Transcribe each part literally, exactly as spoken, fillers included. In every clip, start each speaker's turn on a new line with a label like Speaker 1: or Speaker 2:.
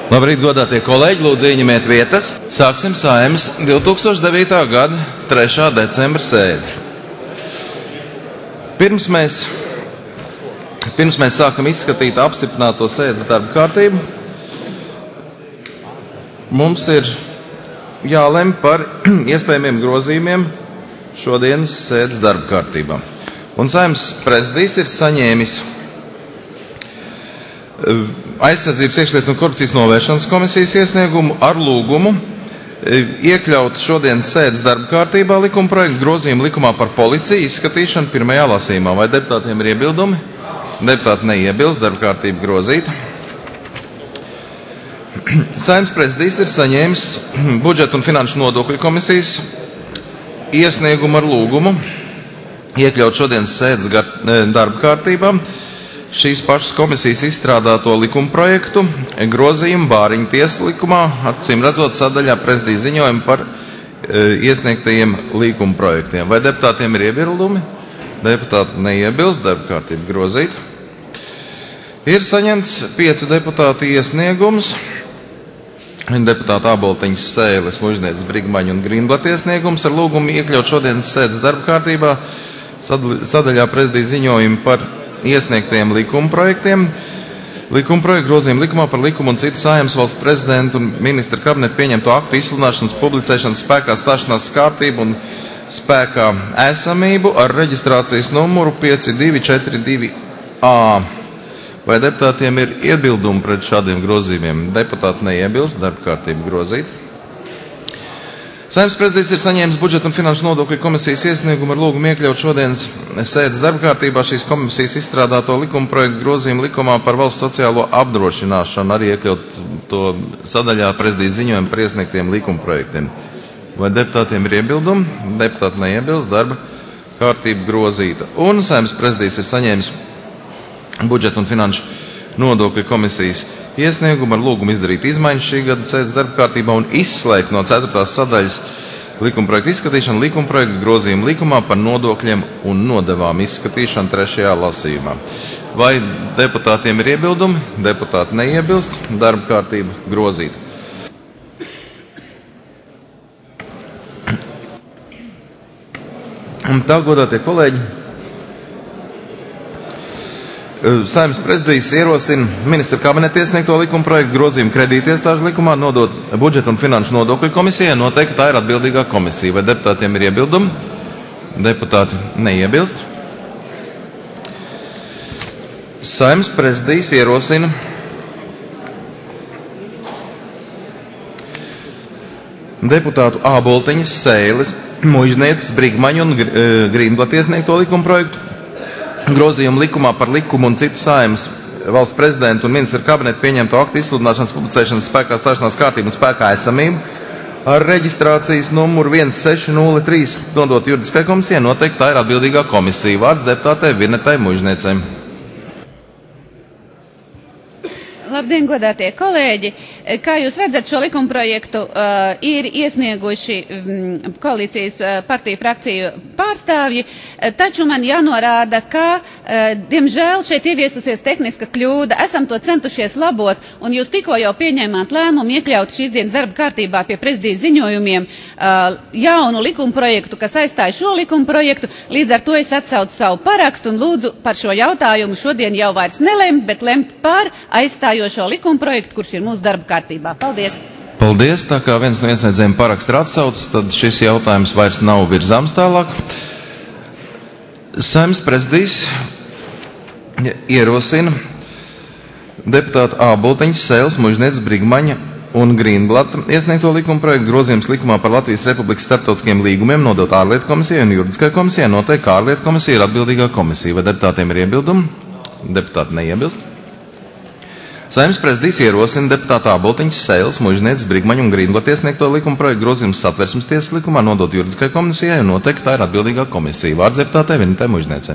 Speaker 1: Labrīt, godātie kolēģi, lūdzu ieņemiet vietas. Sāksim Saeimas divi tūkstoši devītā gada trešā decembra sēdi. Pirms mēs, pirms mēs sākam izskatīt apstiprināto sēdes darba kārtību, mums ir jālem par iespējamiem grozījumiem šodienas sēdes darba kārtībā. Un Saeimas prezidijs ir saņēmis Aizsardzības, iekšlietu un korupcijas novēršanas komisijas iesniegumu ar lūgumu iekļaut šodienas sēdes darba kārtībā likuma projektu grozījumu likumā par policiju izskatīšanu pirmajā lasījumā. Vai deputātiem ir iebildumi? Deputāti neiebilst, darba kārtība grozīta. Saeimas prezidijs ir saņēmis budžeta un finanšu nodokļu komisijas iesniegumu ar lūgumu iekļaut šodienas sēdes darba kārtībā šīs pašas komisijas izstrādāto likuma projektu grozījumu Bāriņu tiesas likumā, acīm redzot sadaļā prezidija ziņojumu par e, iesniegtajiem likuma projektiem. Vai deputātiem ir iebildumi? Deputāti neiebilst, darba kārtība grozīta. Ir saņemts piecu deputātu iesniegums. Deputāta Āboltiņas, Sēles, Mužnieces, Brigmaņa un Grīnblata iesniegums ar lūgumu iekļaut šodienas sēdes darba kārtībā sadaļā prezidija ziņojumu par iesniegtajiem likuma projektiem. Likuma projektu grozījumu likumā par likumu un citu Saeimas valsts prezidentu un ministra kabinetu pieņemto aktu izsludināšanas, publicēšanas, spēkā stāšanās kārtību un spēkā esamību ar reģistrācijas numuru pieci divi četri divi A. Vai deputātiem ir iebildumi pret šādiem grozījumiem? Deputāti neiebilst, darba kārtība grozīta. Saeimas prezidijs ir saņēmis budžeta un finanšu nodokļu komisijas iesniegumu ar lūgumu iekļaut šodienas sēdes darba kārtībā šīs komisijas izstrādāto likuma projektu grozījumu likumā par valsts sociālo apdrošināšanu, arī iekļaut to sadaļā prezidijas ziņojumu par iesniegtiem likuma projektiem. Vai deputātiem ir iebildumi? Deputāti neiebilst, darba kārtība grozīta. Un Saeimas prezidijs ir saņēmis budžeta un finanšu nodokļu komisijas iesniegumu ar lūgumu izdarīt izmaiņas šī gada sēdes darba kārtībā un izslēgt no ceturtās sadaļas likuma projektu izskatīšanu likuma projektu grozījumu likumā par nodokļiem un nodevām izskatīšanu trešajā lasījumā. Vai deputātiem ir iebildumi? Deputāti neiebilst, darba kārtība grozīta. Un tā, godātie kolēģi, Saeimas prezidijs ierosina ministra kabineta iesniegto likuma projektu grozījumu kredītiestāžu likumā nodot budžeta un finanšu nodokļu komisijai, noteikti tā ir atbildīgā komisija. Vai deputātiem ir iebildumi? Deputāti neiebilst. Saeimas prezidijs ierosina deputātu Āboltiņas, Sēles, Mužnieces, Brigmaņa un Grīnblata iesniegto likuma projektu grozījumu likumā par likumu un citu Saeimas valsts prezidentu un ministra kabinetu pieņemto aktu izsludināšanas, publicēšanas, spēkā stāšanās kārtību un spēkā esamību ar reģistrācijas numuru viens seši nulle trīs nodot juridiskai komisijai, noteikti tā ir atbildīgā komisija. Vārds deputātei Virnetai Mužniecei.
Speaker 2: Labdien, godātie kolēģi! Kā jūs redzat, šo likumprojektu uh, ir iesnieguši um, koalīcijas uh, partiju frakciju pārstāvji, uh, taču man jānorāda, ka, uh, diemžēl, šeit ieviesusies tehniska kļūda, esam to centušies labot, un jūs tikko jau pieņēmāt lēmumu iekļaut šīs dienas darba kārtībā pie prezidijas ziņojumiem uh, jaunu likumprojektu, kas aizstāja šo likumprojektu, līdz ar to es atsaucu savu parakstu un lūdzu par šo jautājumu šodien jau vairs nelemt, bet lemt par aizstāju šo likuma projektu, kurš ir mūsu darba kārtībā. Paldies!
Speaker 1: Paldies! Tā kā viens no iesniedzējiem parakstu ir atsaucis, tad šis jautājums vairs nav virzāms tālāk. Saeimas prezidijs ierosina deputātu Āboltiņas, Sēles, Mužnieces, Brigmaņa un Grīnblata iesniegto likuma projektu grozījums likumā par Latvijas Republikas starptautiskiem līgumiem nodot ārlietu komisijai un juridiskai komisijai, noteikti ārlietu komisija ir atbildīgā komisija. Vai deputātiem ir iebildumi? Deputāti neiebilst. Saeimas prezidijs ierosina deputātu Āboltiņas, Sēles, Mužnieces, Brigmaņa un Grīnblata iesniegto likuma projektu grozījumus Satversmes tiesas likumā nodot juridiskai komisijai un noteikti tā ir atbildīgā komisija. Vārds deputātei Virnetai Mužniecei.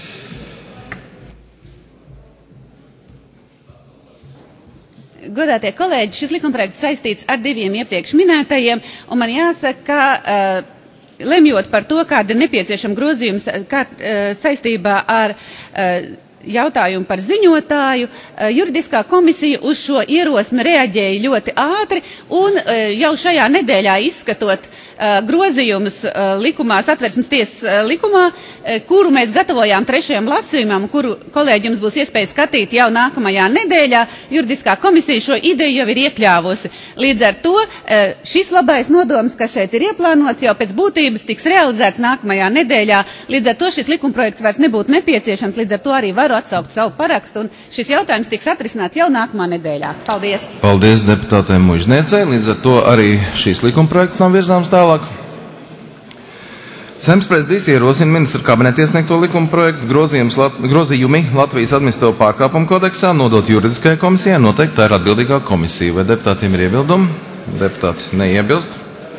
Speaker 2: Godātie kolēģi, šis likumprojekts saistīts ar diviem iepriekš minētajiem, un man jāsaka, ka uh, lemjot par to, kāda ir nepieciešama grozījums kā, uh, saistībā ar uh, jautājumu par ziņotāju, juridiskā komisija uz šo ierosmi reaģēja ļoti ātri un jau šajā nedēļā izskatot grozījumus likumā, Satversmes tiesas likumā, kuru mēs gatavojām trešajam lasījumam, kuru kolēģi jums būs iespēja skatīt jau nākamajā nedēļā, juridiskā komisija šo ideju jau ir iekļāvusi. Līdz ar to šis labais nodoms, kas šeit ir ieplānots, jau pēc būtības tiks realizēts nākamajā nedēļā. Līdz ar to šis likumprojekts vairs nebūtu nepieciešams, līdz ar to arī varu atsaukt savu parakstu, un šis jautājums tiks atrisināts jau nākamā nedēļā. Paldies!
Speaker 1: Paldies deputātēm Mužniecei, līdz ar to arī šīs likumprojekts nav virzāms tālāk. Saeimas prezidijs ierosina ministra kabineta iesniegto likumprojektu grozījumi Latvijas administratīvo pārkāpumu kodeksā nodot juridiskajai komisijai, noteikti tā ir atbildīgā komisija. Vai deputātiem ir iebildumi? Deputāti neiebilst.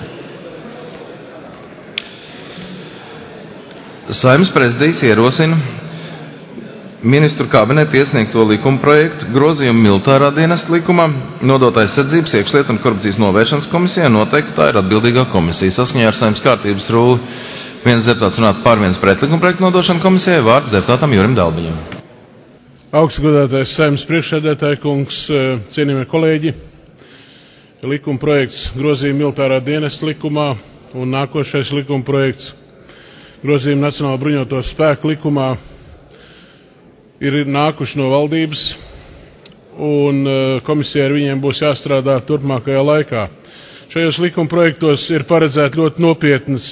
Speaker 1: Saeimas prezidijs ierosina ministru kabineta iesniegto likumprojektu grozījumu militārā dienesta likumā, nodot aizsardzības, iekšlietu un korupcijas novēršanas komisijai, noteikti tā ir atbildīgā komisija. Saskaņā ar Saeimas kārtības rulli viens deputāts runāt par viens pret likumprojektu nodošanu komisijai, vārds deputātam Jurim Dalbiņam.
Speaker 3: Augstgodātais Saeimas priekšsēdētāja kungs, cienījamie kolēģi, likumprojekts grozījuma militārā dienesta likumā un nākošais likumprojekts grozījuma Nacionālo bruņoto spēku likumā ir nākuši no valdības, un komisijai ar viņiem būs jāstrādā turpmākajā laikā. Šajos likumprojektos ir paredzēt ļoti nopietnas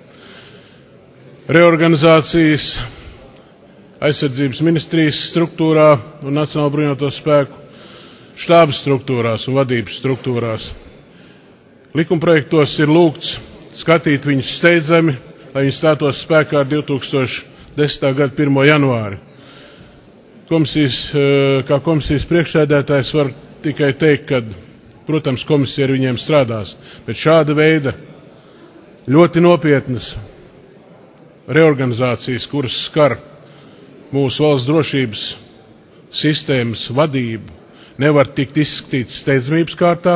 Speaker 3: reorganizācijas aizsardzības ministrijas struktūrā un Nacionālo bruņoto spēku štābu struktūrās un vadības struktūrās. Likumprojektos ir lūgts skatīt viņus steidzami, lai viņi stātos spēkā ar divi tūkstoši desmitā gada pirmo janvāri. Komisijas, kā komisijas priekšsēdētājs var tikai teikt, ka, protams, komisija ar viņiem strādās, bet šāda veida ļoti nopietnas reorganizācijas, kuras skar mūsu valsts drošības sistēmas vadību, nevar tikt izskatīts steidzamības kārtā,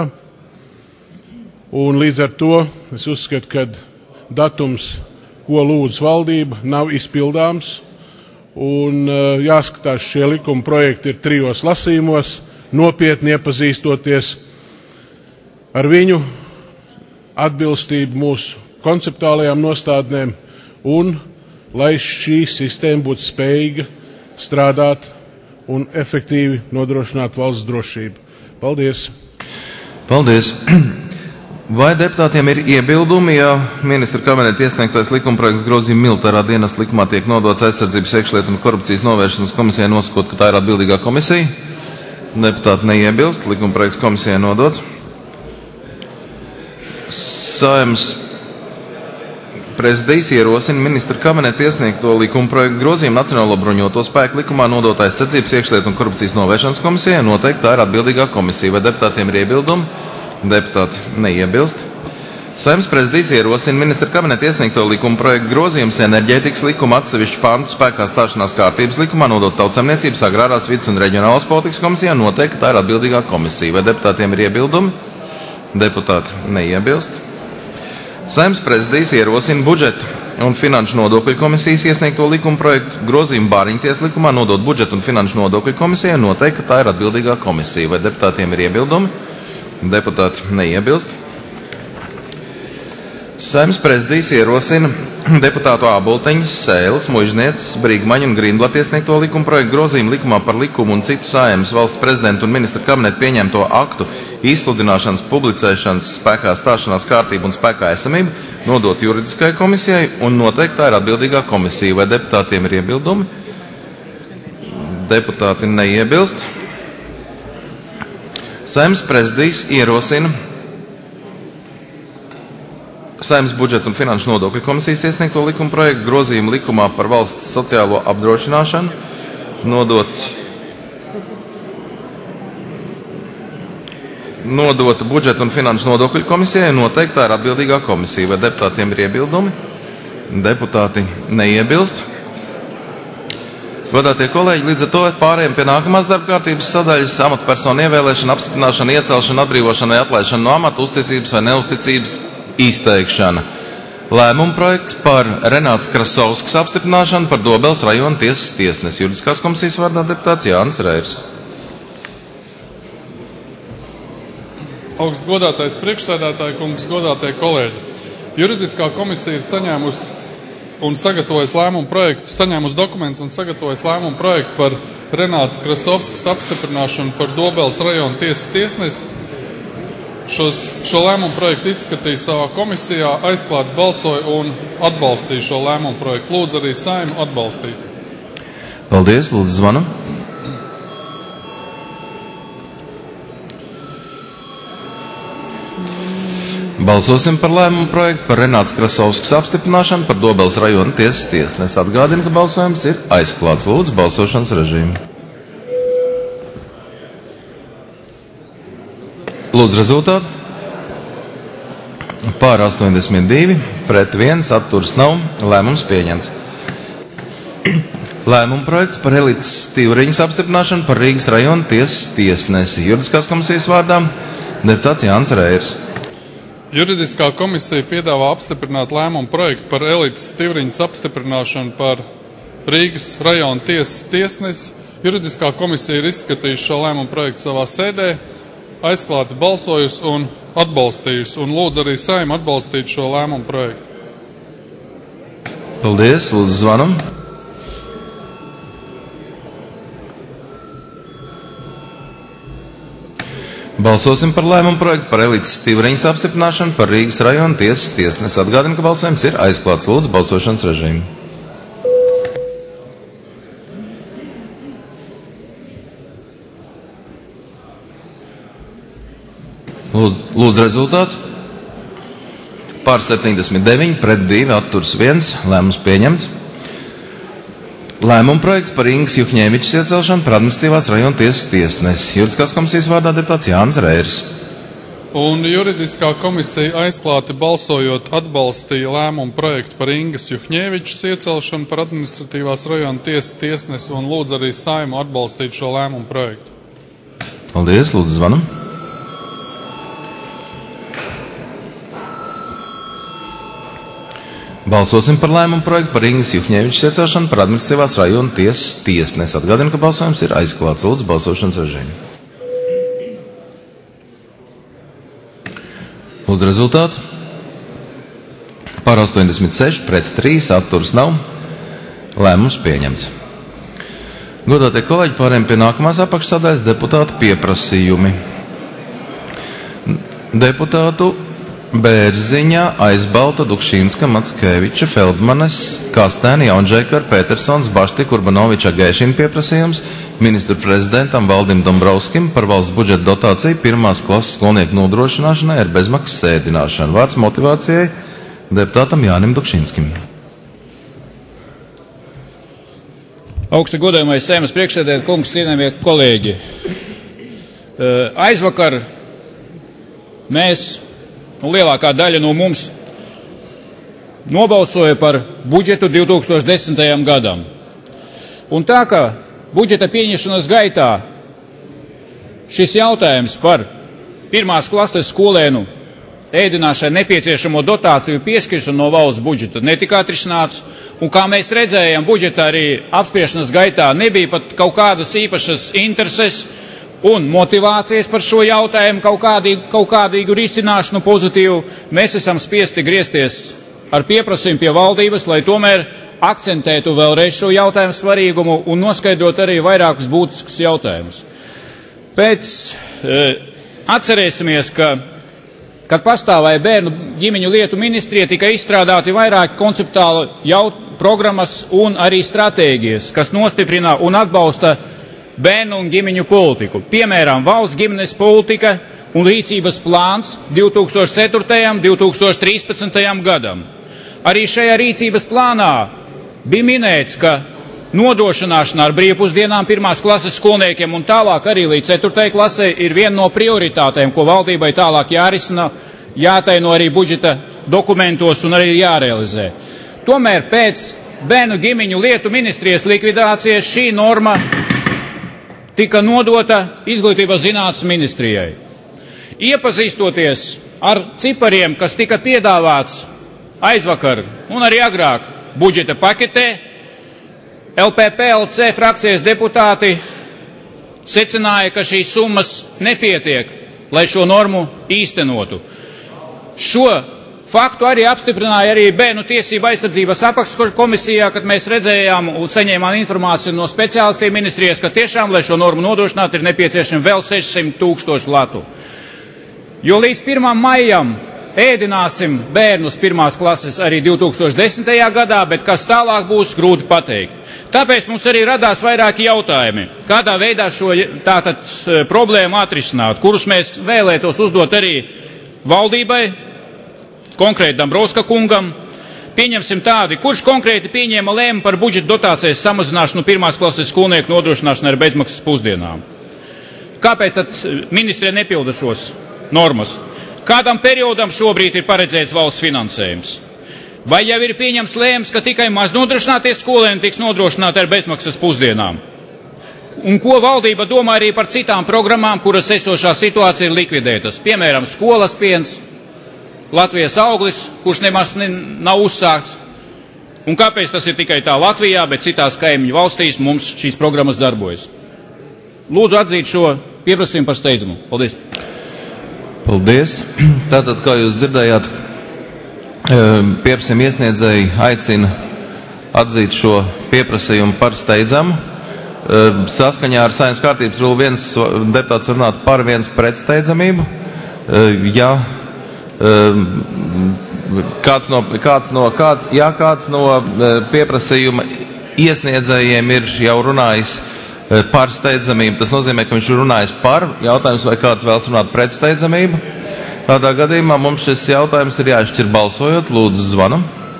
Speaker 3: un līdz ar to es uzskatu, ka datums, ko lūdz valdība, nav izpildāms, un jāskatās, šie likuma projekti ir trijos lasījumos, nopietni iepazīstoties ar viņu atbilstību mūsu konceptuālajām nostādnēm un lai šī sistēma būtu spējīga strādāt un efektīvi nodrošināt valsts drošību. Paldies!
Speaker 1: Paldies! Vai deputātiem ir iebildumi, ja ministra kabineta iesniegtais likumprojekts grozījuma militārā dienesta likumā tiek nodots aizsardzības, iekšlietu un korupcijas novēršanas komisijai, nosakot, ka tā ir atbildīgā komisija? Deputāti neiebilst, likumprojekts komisijai nodots. Saeimas prezidijs ierosina ministra kabineta iesniegto likumprojektu grozījumu Nacionālo bruņoto spēku likumā nodot aizsardzības, iekšlietu un korupcijas novēršanas komisijai, noteikti tā ir atbildīgā komisija. Vai deputātiem ir iebildumi? Deputāti neiebilst. Saeimas prezidijs ierosina ministra kabineta iesniegto likumprojektu grozījums enerģētikas likuma atsevišķu pantu spēkā stāšanās kārtības likumā nodot tautsaimniecības, agrārās vides un reģionālās politikas komisijā, noteikti tā ir atbildīgā komisija. Vai deputātiem ir iebildumi? Deputāti neiebilst. Saeimas prezidijs ierosina budžeta un finanšu nodokļu komisijas iesniegto likumprojektu grozījumu Bāriņties likumā nodot budžeta un finanšu nodokļu komisijai, noteikti tā ir atbildīgā komisija. Vai deputātiem ir iebildumi? Deputāti neiebilst. Saeimas prezidijs ierosina deputātu Ābolteņas, Sēles, Mužnieces, Brīgmaņa un Grīnblata iesniegto likumprojektu grozījumu likumā par likumu un citu Saeimas valsts prezidentu un ministra kabinetu pieņemto aktu izsludināšanas, publicēšanas, spēkā stāšanās kārtību un spēkā esamību nodot juridiskajai komisijai un noteikti tā ir atbildīgā komisija. Vai deputātiem ir iebildumi? Deputāti neiebilst. Saeimas prezidijs ierosina Saeimas budžeta un finanšu nodokļu komisijas iesniegto likumprojektu grozījumu likumā par valsts sociālo apdrošināšanu nodot, nodot budžeta un finanšu nodokļu komisijai, noteikti tā ir atbildīgā komisija. Vai deputātiem ir iebildumi? Deputāti neiebilst. Godātie kolēģi, līdz ar to pārējiem pie nākamās darba kārtības sadaļas - amatpersonu ievēlēšana, apstiprināšana, iecelšana, atbrīvošana vai atlaišana no amata, uzticības vai neuzticības izteikšana. Lēmuma projekts par Renāts Krasovskas apstiprināšanu par Dobeles rajona tiesas tiesnesi. Juridiskās komisijas vārdā deputāts Jānis Reirs.
Speaker 4: Augst godātais priekšsēdētāji, kungs, godātie kolēģi. Juridiskā komisija ir saņēmusi un sagatavojusi lēmumu projektu, saņēmusi dokumentus un sagatavojusi lēmumu projektu par Renāts Krasovskas apstiprināšanu par Dobeles rajona tiesas tiesnesi. Šos, šo lēmumu projektu izskatīja savā komisijā, aizklāti balsoja un atbalstīja šo lēmumu projektu. Lūdzu arī Saeimu atbalstīt.
Speaker 1: Paldies, lūdzu zvanu. Balsosim par lēmumu projektu par Renāts Krasovskas apstiprināšanu par Dobeles rajona tiesas tiesnesi. Atgādinu, ka balsojums ir aizklāts. Lūdzu, balsošanas režīmu. Lūdzu rezultātu. Pār astoņdesmit divi, pret viens, atturas nav. Lēmums pieņemts. Lēmuma projekts par Elites Stīvriņas apstiprināšanu par Rīgas rajona tiesas tiesnesi. Juridiskās komisijas vārdā deputāts Jānis Reirs.
Speaker 4: Juridiskā komisija piedāvā apstiprināt lēmumu projektu par Elites Stīvriņas apstiprināšanu par Rīgas rajona tiesas tiesnesi. Juridiskā komisija ir izskatījusi šo lēmumu projektu savā sēdē, aizklāti balsojusi un atbalstījusi, un lūdzu arī Saeimu atbalstīt šo lēmumu projektu.
Speaker 1: Paldies, lūdzu zvanam. Balsosim par lēmumu projektu par Elites Stīvriņas apstiprināšanu par Rīgas rajona tiesas tiesnesi. Atgādinu, ka balsojums ir aizklāts. Lūdzu balsošanas režīmu. Lūdzu, lūdzu rezultātu. Pār septiņdesmit deviņi, pret divi, atturs viens. Lēmums pieņemts. Lēmuma projekts par Ingas Juhņēvičas iecelšanu par administratīvās rajona tiesas tiesnesi. Juridiskās komisijas vārdā deputāts Jānis Reirs.
Speaker 4: Un juridiskā komisija aizklāti balsojot atbalstīja lēmumu projektu par Ingas Juhņēvičas iecelšanu par administratīvās rajona tiesas tiesnesi un lūdzu arī Saeimu atbalstīt šo lēmumu projektu.
Speaker 1: Paldies, lūdzu zvanam. Balsosim par lēmumu projektu par Ingas Juhņēvičas iecelšanu par administratīvās rajona tiesas tiesnesi. Atgādinu, ka balsojums ir aizklāts. Lūdzu balsošanas režīmu. Lūdzu rezultātu. Pār astoņdesmit seši, pret trīs, atturas nav. Lēmums pieņemts. Godātie kolēģi, pārējiem pie nākamās apakšsadaļas deputātu pieprasījumi. Deputātu Bērziņa, Aizbalta, Dukšīnska, Mackeviča, Feldmanes, Kastēni, Jaunžēkar, Petersons, Baštika, Urbanoviča, Gēšina pieprasījums ministru prezidentam Valdim Dombrovskim par valsts budžeta dotāciju pirmās klases skolnieku nodrošināšanai ar bezmaksas sēdināšanu. Vārds motivācijai deputātam Jānim Dukšīnskim.
Speaker 5: Augsti godājumais Saeimas priekšsēdētāji, kungs, cienījamie kolēģi. Aizvakar mēs, un lielākā daļa no mums, nobalsoja par budžetu divi tūkstoši desmitajam gadam. Un tā kā budžeta pieņemšanas gaitā šis jautājums par pirmās klases skolēnu ēdināšanai nepieciešamo dotāciju piešķiršanu no valsts budžeta netika atrisināts, un kā mēs redzējām, budžeta arī apspriešanas gaitā nebija pat kaut kādas īpašas intereses un motivācijas par šo jautājumu kaut kādīgu, kaut kādīgu risināšanu pozitīvu. Mēs esam spiesti griezties ar pieprasījumu pie valdības, lai tomēr akcentētu vēlreiz šo jautājumu svarīgumu un noskaidrot arī vairākus būtiskus jautājumus. Pēc e, atcerēsimies, ka, kad pastāvēja bērnu ģimeņu lietu ministrija, tika izstrādāti vairāki konceptuāli jaut, programmas un arī stratēģijas, kas nostiprina un atbalsta bērnu un ģimeņu politiku. Piemēram, valsts ģimenes politika un rīcības plāns divi tūkstoši ceturtajam un divi tūkstoši trīspadsmitajam gadam. Arī šajā rīcības plānā bija minēts, ka nodrošināšana ar brīvpusdienām pirmās klases skolniekiem un tālāk arī līdz ceturtajai klasei ir viena no prioritātēm, ko valdībai tālāk jārisina, jātaino arī budžeta dokumentos un arī jārealizē. Tomēr pēc bērnu ģimeņu lietu ministrijas likvidācijas šī norma tika nodota Izglītības zinātnes ministrijai. Iepazīstoties ar cipariem, kas tika piedāvāts aizvakar un arī agrāk budžeta paketē L P P L C frakcijas deputāti secināja, ka šīs summas nepietiek, lai šo normu īstenotu. Šo faktu arī apstiprināja arī Bērnu tiesību aizsardzības apakškomisijā, kad mēs redzējām un saņēmām informāciju no speciālistiem ministrijas, ka tiešām, lai šo normu nodrošinātu, ir nepieciešami vēl sešsimt tūkstoši latu. Jo līdz pirmam maijam ēdināsim bērnus pirmās klases arī divi tūkstoši desmitajā gadā, bet kas tālāk būs, grūti pateikt. Tāpēc mums arī radās vairāki jautājumi, kādā veidā šo tātad problēmu atrisināt, kurus mēs vēlētos uzdot arī valdībai, konkrēti Dombrovska kungam. Pieņemsim tādi, kurš konkrēti pieņēma lēmu par budžeta dotācijas samazināšanu pirmās klases skolnieku nodrošināšanu ar bezmaksas pusdienām. Kāpēc tad ministrija nepilda šos normas? Kādam periodam šobrīd ir paredzēts valsts finansējums? Vai jau ir pieņems lēmums, ka tikai maz nodrošinātie skolēni tiks nodrošināti ar bezmaksas pusdienām? Un ko valdība domā arī par citām programmām, kuras esošā situācija ir likvidētas? Piemēram, skolas piens, Latvijas auglis, kurš nemaz ne, nav uzsākts. Un kāpēc tas ir tikai tā Latvijā, bet citās kaimiņu valstīs mums šīs programmas darbojas? Lūdzu atzīt šo pieprasījumu par steidzamu. Paldies.
Speaker 1: Paldies. Tātad, kā jūs dzirdējāt, pieprasījuma iesniedzēji aicina atzīt šo pieprasījumu par steidzamu. Saskaņā ar Saeimas kārtības rulu viens deputāts var runāt par, viens pret steidzamību. Ja kāds no, kāds no, kāds, ja kāds no pieprasījuma iesniedzējiem ir jau runājis par steidzamību, tas nozīmē, ka viņš ir runājis par. Jautājums, vai kāds vēlas runāt pret steidzamību? Tādā gadījumā mums šis jautājums ir jāšķir balsojot. Lūdzu, zvanam.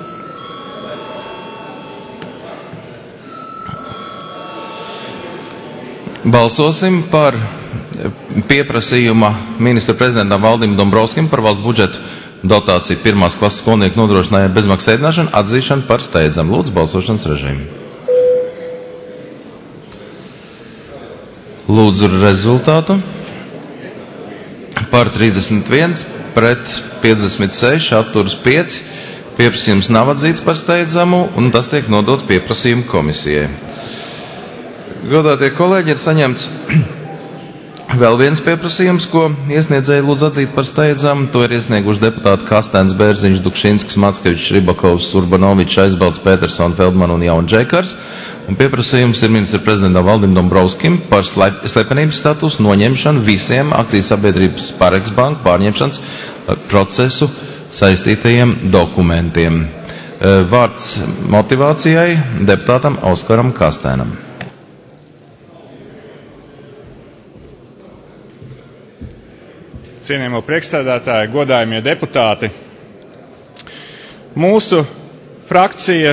Speaker 1: Balsosim par pieprasījuma ministra prezidentam Valdim Dombrovskim par valsts budžetu dotāciju pirmās klases skolnieku nodrošinājumu bezmaksas ēdināšanu atzīšanu par steidzamu. Lūdzu, balsošanas režīmu. Lūdzu rezultātu. Par trīsdesmit viens, pret piecdesmit seši, atturas pieci. Pieprasījums nav atzīts par steidzamu, un tas tiek nodots pieprasījuma komisijai. Godātie kolēģi, ir saņemts vēl viens pieprasījums, ko iesniedzēji lūdz atzīt par steidzamu. To ir iesnieguši deputāti Kastēns, Bērziņš, Dukšinskis, Mackevičs, Ribakovs, Urbanovičs, Aizbalds, Petersona, Feldman un Jaun Džekars. Un pieprasījums ir ministra prezidentam Valdim Dombrovskim par slepenības statusu noņemšanu visiem akcijas sabiedrības Pāreks banku pārņemšanas procesu saistītajiem dokumentiem. Vārds motivācijai deputātam Oskaram Kastēnam.
Speaker 6: Cienījamo priekšsēdētāji, godājumie deputāti, mūsu frakcija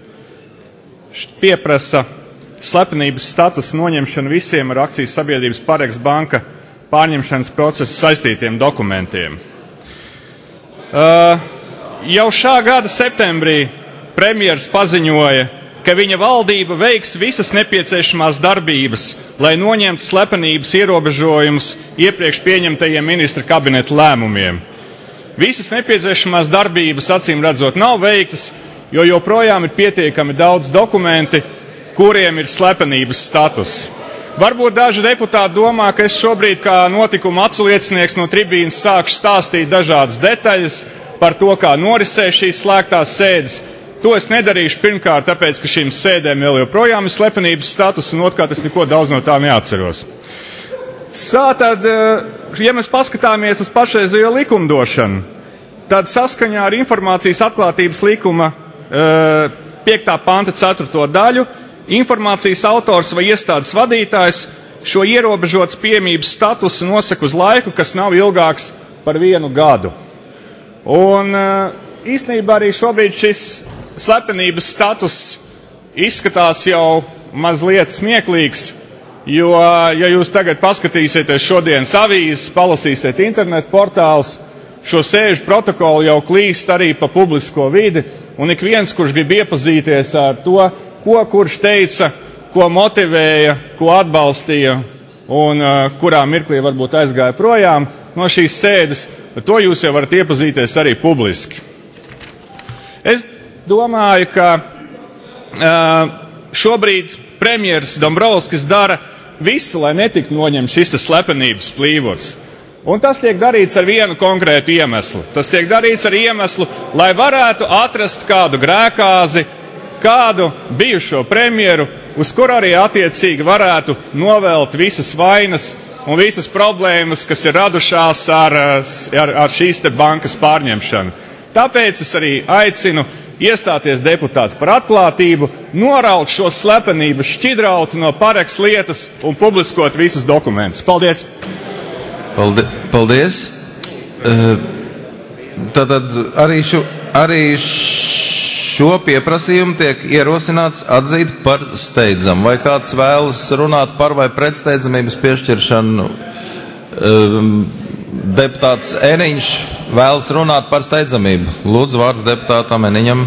Speaker 6: pieprasa slepenības statusu noņemšanu visiem ar akcijas sabiedrības Pāreks banka pārņemšanas procesu saistītiem dokumentiem. Uh, jau šā gada septembrī premjers paziņoja, ka viņa valdība veiks visas nepieciešamās darbības, lai noņemtu slepenības ierobežojumus iepriekš pieņemtajiem ministra kabineta lēmumiem. Visas nepieciešamās darbības, acīm redzot, nav veiktas, jo joprojām ir pietiekami daudz dokumenti, kuriem ir slepenības status. Varbūt daži deputāti domā, ka es šobrīd kā notikuma atsliecinieks no tribīnas sākšu stāstīt dažādas detaļas par to, kā norisē šīs slēgtās sēdes. To es nedarīšu pirmkārt, tāpēc, ka šīm sēdēm vēl joprojām ir slepenības status, un otrkārt es neko daudz no tā neatceros. Tātad, ja mēs paskatāmies uz pašreizējo likumdošanu, tad saskaņā ar informācijas atklātības likuma piektā panta ceturto daļu informācijas autors vai iestādes vadītājs šo ierobežotas pieejamības statusu nosaka uz laiku, kas nav ilgāks par vienu gadu. Un īstenībā arī šobrīd šis slepenības status izskatās jau mazliet smieklīgs, jo, ja jūs tagad paskatīsieties šodienas avīzes, palasīsiet internetu portālus, šo sēžu protokolu jau klīst arī pa publisko vidi, un ik viens, kurš grib iepazīties ar to, ko kurš teica, ko motivēja, ko atbalstīja, un uh, kurā mirklī varbūt aizgāja projām no šīs sēdes, to jūs jau varat iepazīties arī publiski. Es domāju, ka uh, šobrīd premjeras Dombrovskis dara visu, lai netiktu noņemts šis slepenības plīvots. Un tas tiek darīts ar vienu konkrētu iemeslu. Tas tiek darīts ar iemeslu, lai varētu atrast kādu grēkāzi, kādu bijušo premjeru, uz kur arī attiecīgi varētu novelt visas vainas un visas problēmas, kas ir radušās ar, ar, ar šīs te bankas pārņemšanu. Tāpēc es arī aicinu iestāties deputāts par atklātību, noraut šo slepenību šķidrautu no Pareks lietas un publiskot visus dokumentus. Paldies!
Speaker 1: Paldies! Tātad arī šo, arī šo pieprasījumu tiek ierosināts atzīt par steidzamu. Vai kāds vēlas runāt par vai pret steidzamības piešķiršanu? Deputāts Eniņš vēlas runāt par steidzamību. Lūdzu, vārds deputātam Eniņam.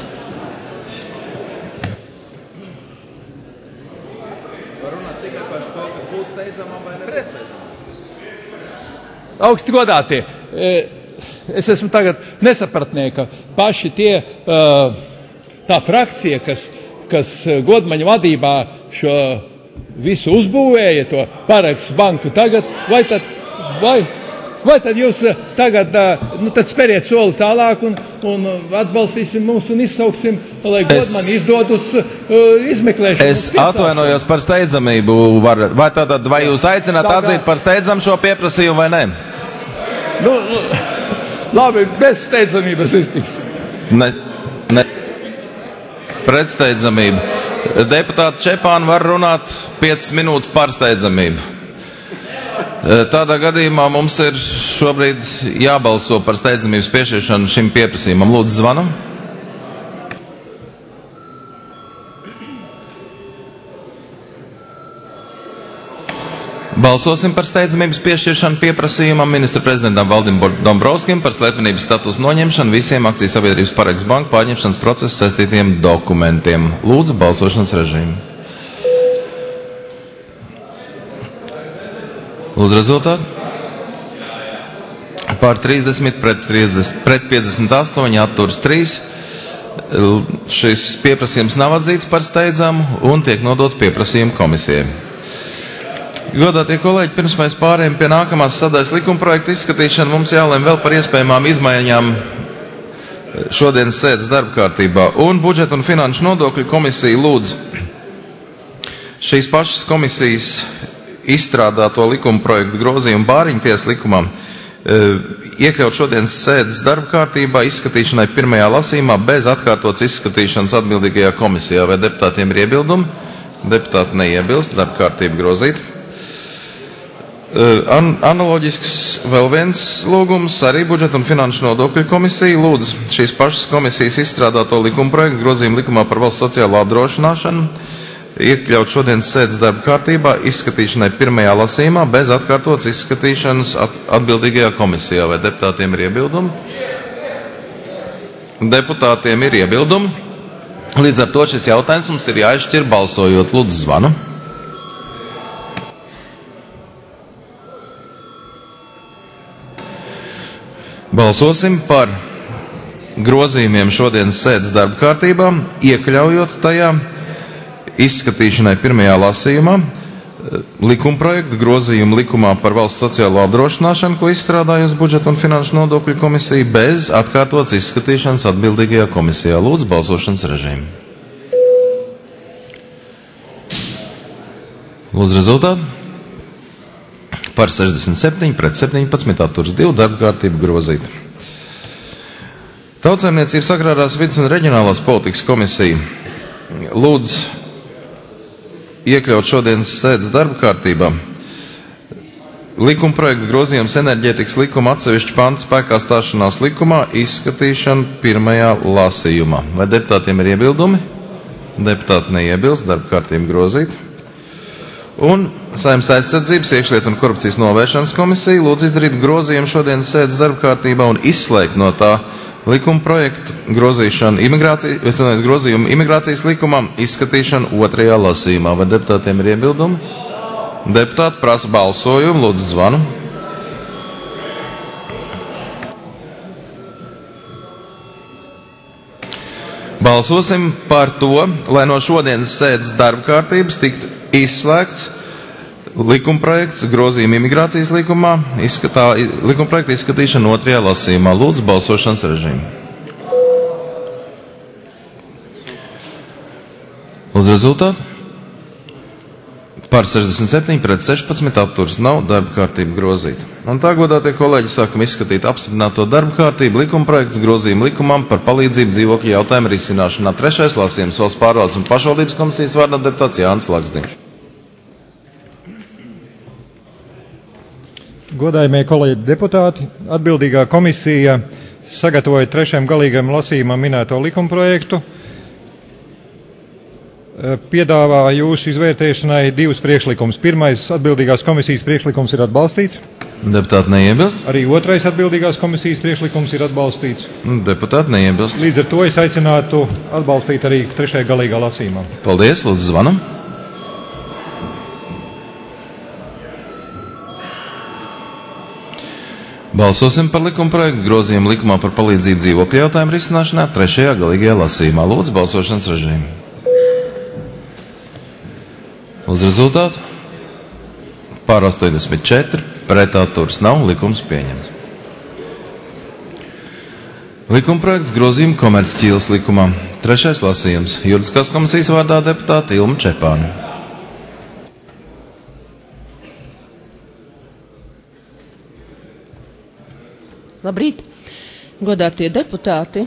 Speaker 7: Augsti godātie, es esmu tagad nesapratnē, ka paši tie, tā frakcija, kas, kas Godmaņa vadībā šo visu uzbūvēja, to Pareks banku tagad, vai tad, vai, vai tad jūs tagad, nu tad speriet soli tālāk un, un atbalstīsim mūs un izsauksim, lai Godmaņa izdod uz uh, izmeklēšanu.
Speaker 1: Es atvainojos par steidzamību. Var, vai tātad, vai jūs aicināt tagad atzīt par steidzam šo pieprasījumu vai ne?
Speaker 7: Nu, labi, bez steidzamības iztiks.
Speaker 1: Ne, ne. Pret steidzamību. Deputāti Čepāni var runāt piecas minūtes par steidzamību. Tādā gadījumā mums ir šobrīd jābalso par steidzamības piešķiršanu šim pieprasījumam. Lūdzu, zvanam. Balsosim par steidzamības piešķiršanu pieprasījumam ministra prezidentam Valdim Dombrovskim par slepenības statusu noņemšanu visiem akciju sabiedrības Pareks banku pārņemšanas procesu saistītiem dokumentiem. Lūdzu, balsošanas režīmu. Lūdzu, rezultātu. Pār trīsdesmit pret, trīsdesmit, pret piecdesmit astoņi, atturas trīs. Šis pieprasījums nav atzīts par steidzamu un tiek nodots pieprasījuma komisijai. Godātie kolēģi, pirms mēs pārējām pie nākamās sadaļas likumprojekta izskatīšana, mums jālem vēl par iespējamām izmaiņām šodienas sēdes darba kārtībā. Un budžeta un finanšu nodokļu komisija lūdz šīs pašas komisijas izstrādāto likumprojektu grozījumu Bāriņties likumā iekļaut šodienas sēdes darba kārtībā izskatīšanai pirmajā lasījumā bez atkārtotas izskatīšanas atbildīgajā komisijā. Vai deputātiem ir iebildumi? Deputāti neiebilst, darba kārtība grozīta. An analoģisks vēl viens lūgums, arī budžeta un finanšu nodokļu komisija lūdz šīs pašas komisijas izstrādāto likumprojektu grozījumu likumā par valsts sociālo apdrošināšanu iekļaut šodienas sēdes darba kārtībā izskatīšanai pirmajā lasījumā bez atkārtotas izskatīšanas at atbildīgajā komisijā. Vai deputātiem ir iebildumi? Deputātiem ir iebildumi. Līdz ar to šis jautājums mums ir jāizšķir balsojot. Lūdzu, zvanu. Balsosim par grozījumiem šodienas sēdes darba kārtībā, iekļaujot tajā izskatīšanai pirmajā lasījumā likumprojektu grozījumu likumā par valsts sociālo apdrošināšanu, ko izstrādājusi budžeta un finanšu nodokļu komisija, bez atkārtotas izskatīšanas atbildīgajā komisijā. Lūdzu, balsošanas režīmu. Lūdzu, rezultātu. Par sešdesmit septiņi pret septiņpadsmit, atturas divi, darba kārtība grozīta. Tautsaimniecības agrārās vides un reģionālās politikas komisija lūdz iekļaut šodienas sēdes darba kārtībā likumprojektu grozījums enerģētikas likuma atsevišķu pantu spēkā stāšanās likumā izskatīšanu pirmajā lasījumā. Vai deputātiem ir iebildumi? Deputāti neiebilst, darba kārtība grozīta. Un Saeimas aizsardzības, iekšlietu un korupcijas novēršanas komisija lūdz izdarīt grozījumu šodienas sēdes darba kārtībā un izslēgt no tā likuma projektu grozīšanu imigrācijas, es grozījumu imigrācijas likumā izskatīšanu otrajā lasījumā. Vai deputātiem ir iebildumi? Deputāti prasa balsojumu. Lūdzu, zvanu. Balsosim par to, lai no šodienas sēdes darba kārtības tiktu izslēgts likumprojekts grozījuma imigrācijas likumā, izskatā, likumprojekta izskatīšana otrajā lasījumā. Lūdzu, balsošanas režīmu. Uz rezultātu? Par sešdesmit septiņi pret sešpadsmit atturas nav, darba kārtība grozīta. Un tā, godātie kolēģi, sākam izskatīt apstiprināto darba kārtību likumprojekts grozījuma likumam par palīdzību dzīvokļu jautājumu risināšanā. Trešais lasījums valsts pārvaldes un pašvaldības komisijas vārdā deputāts Jānis Laksdiņš.
Speaker 8: Godājumie kolēģi deputāti, atbildīgā komisija sagatavoja trešajam galīgajam lasījumam minēto likumprojektu. Piedāvā jūsu izvērtēšanai divus priekšlikumus. Pirmais atbildīgās komisijas priekšlikums ir atbalstīts.
Speaker 1: Deputāti neiebilst.
Speaker 8: Arī otrais atbildīgās komisijas priekšlikums ir atbalstīts.
Speaker 1: Deputāti neiebilst.
Speaker 8: Līdz ar to es aicinātu atbalstīt arī trešajā galīgā lasījumā.
Speaker 1: Paldies, lūdzu zvanam. Balsosim par likumprojektu grozījumu likumā par palīdzību dzīvokļu jautājumu risināšanā trešajā galīgajā lasījumā. Lūdzu, balsošanas režīmu. Uz rezultātu? Pār astoņdesmit četri, pret atturas nav, likums pieņemts. Likumprojekts grozījuma komercšķīles likumā. Trešais lasījums. Juridiskās komisijas vārdā deputāta Ilma Čepāne.
Speaker 9: Labrīt, godātie deputāti.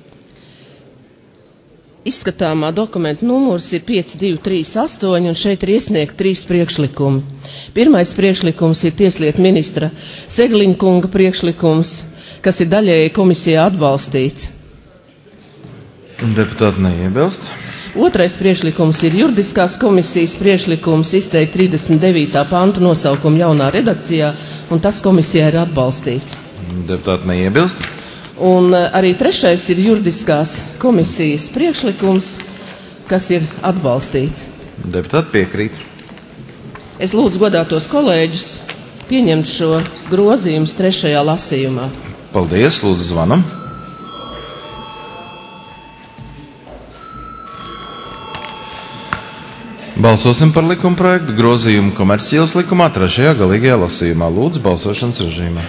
Speaker 9: Izskatāmā dokumenta numurs ir pieci divi trīs astoņi, un šeit ir iesniegt trīs priekšlikumi. Pirmais priekšlikums ir tieslietu ministra Segliņkunga priekšlikums, kas ir daļēji komisijā atbalstīts.
Speaker 1: Deputāti neiebilst.
Speaker 9: Otrais priekšlikums ir juridiskās komisijas priekšlikums izteikt trīsdesmit devītā pantu nosaukumu jaunā redakcijā, un tas komisijā ir atbalstīts.
Speaker 1: Deputāti neiebilst.
Speaker 9: Un arī trešais ir juridiskās komisijas priekšlikums, kas ir atbalstīts.
Speaker 1: Deputāti piekrīt.
Speaker 9: Es lūdzu godātos kolēģus pieņemt šo grozījumus trešajā lasījumā.
Speaker 1: Paldies, lūdzu zvanam. Balsosim par likumprojektu grozījumu komercšķīles likumā trešajā galīgajā lasījumā. Lūdzu, balsošanas režīmā.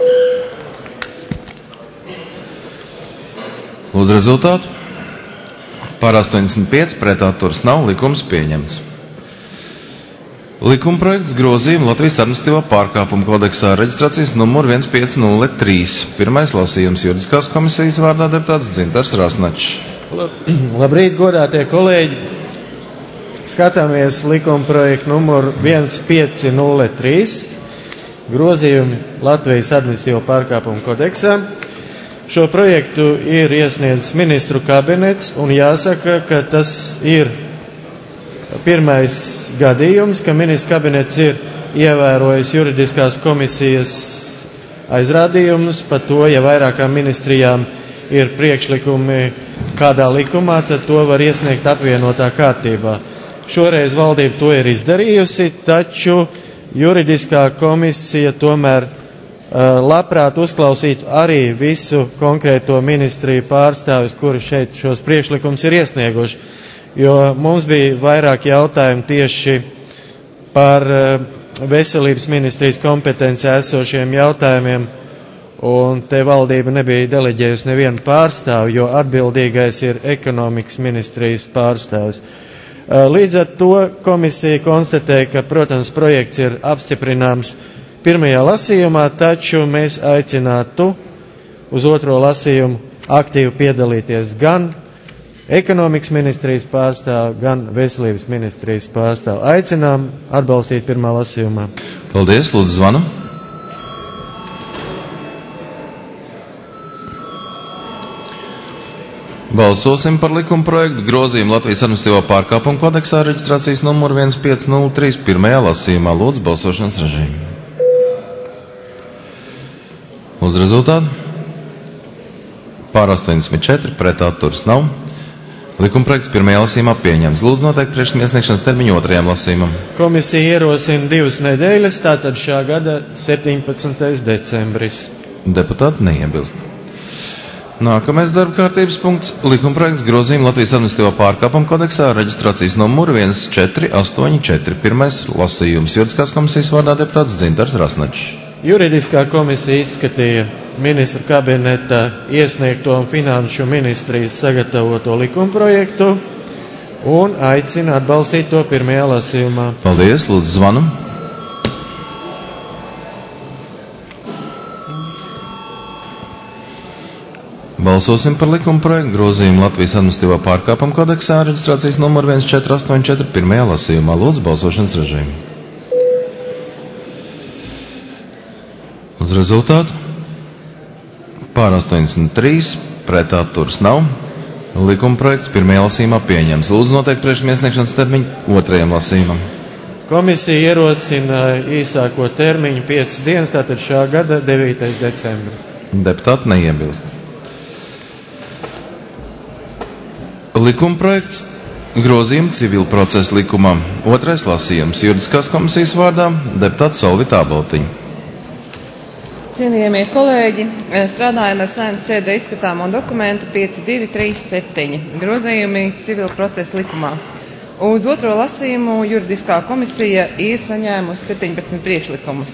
Speaker 1: Uz rezultātu? Par astoņdesmit pieci, pret atturas nav, likums pieņemts. Likumprojekts grozījuma Latvijas administratīvā pārkāpuma kodeksā reģistrācijas numuru viens pieci nulle trīs. Pirmais lasījums juridiskās komisijas vārdā deputāts Dzintars Rasnačs.
Speaker 10: Labrīt, godātie kolēģi! Skatāmies likumprojektu numuru viens pieci nulle trīs. Grozījumi Latvijas administratīvā pārkāpuma kodeksā. Šo projektu ir iesniedzis ministru kabinets, un jāsaka, ka tas ir pirmais gadījums, ka ministru kabinets ir ievērojis juridiskās komisijas aizrādījumus par to, ja vairākām ministrijām ir priekšlikumi kādā likumā, tad to var iesniegt apvienotā kārtībā. Šoreiz valdība to ir izdarījusi, taču juridiskā komisija tomēr labprāt uzklausītu arī visu konkrēto ministriju pārstāvis, kuri šeit šos priekšlikums ir iesnieguši. Jo mums bija vairāk jautājumu tieši par veselības ministrijas kompetencē esošiem jautājumiem, un te valdība nebija deleģējusi nevienu pārstāvu, jo atbildīgais ir ekonomikas ministrijas pārstāvis. Līdz ar to komisija konstatēja, ka, protams, projekts ir apstiprināms pirmajā lasījumā, taču mēs aicinātu uz otro lasījumu aktīvi piedalīties gan ekonomikas ministrijas pārstāvu, gan veselības ministrijas pārstāvu. Aicinām atbalstīt pirmā lasījumā.
Speaker 1: Paldies, lūdzu zvanu. Balsosim par likumprojektu grozījumu Latvijas administratīvā pārkāpuma kodeksā reģistrācijas numuru viens pieci nulle trīs pirmajā lasījumā. Lūdzu, balsošanas režīmu. Uz rezultātu? Pār astoņdesmit četri, pret atturas nav. Likumprojekts pirmajā lasījumā pieņemts. Lūdzu noteikti priekšlikuma iesniegšanas termiņu otrajam lasījumam.
Speaker 10: Komisija ierosina divas nedēļas, tātad šā gada septiņpadsmitais decembris.
Speaker 1: Deputāti neiebilst. Nākamais darba kārtības punkts - likumprojekts grozījuma Latvijas administratīvā pārkāpuma kodeksā, reģistrācijas numuru viens četri astoņi četri. Pirmais lasījums. Juridiskās komisijas vārdā deputāts Dzintars Rasnačs.
Speaker 10: Juridiskā komisija izskatīja ministru kabineta iesniegto un finanšu ministrijas sagatavoto likumprojektu un aicina atbalstīt to pirmajā lasījumā.
Speaker 1: Paldies, lūdzu zvanu. Balsosim par likumprojektu grozījumu Latvijas administratīvā pārkāpuma kodeksā, reģistrācijas numuru viens četri astoņi četri pirmajā lasījumā. Lūdzu balsošanas režīmu. Uz rezultātu pār astoņdesmit trīs, pret atturas nav. Likumprojekts pirmajā lasījumā pieņems. Lūdzu noteikt priekšlikuma iesniegšanas termiņu otrajam lasījumam.
Speaker 10: Komisija ierosina īsāko termiņu piecas dienas, tātad šā gada devītais decembris.
Speaker 1: Deputāti neiebilst. Likumprojekts grozījuma civila procesa likumā. Otrais lasījums juridiskās komisijas vārdā deputāts Solvita Āboltiņa.
Speaker 11: Cienījamie kolēģi, strādājam ar Saeimas sēdē izskatāmo dokumentu pieci divi trīs septiņi grozījumi civila procesa likumā. Uz otro lasījumu juridiskā komisija ir saņēmusi septiņpadsmit priekšlikumus.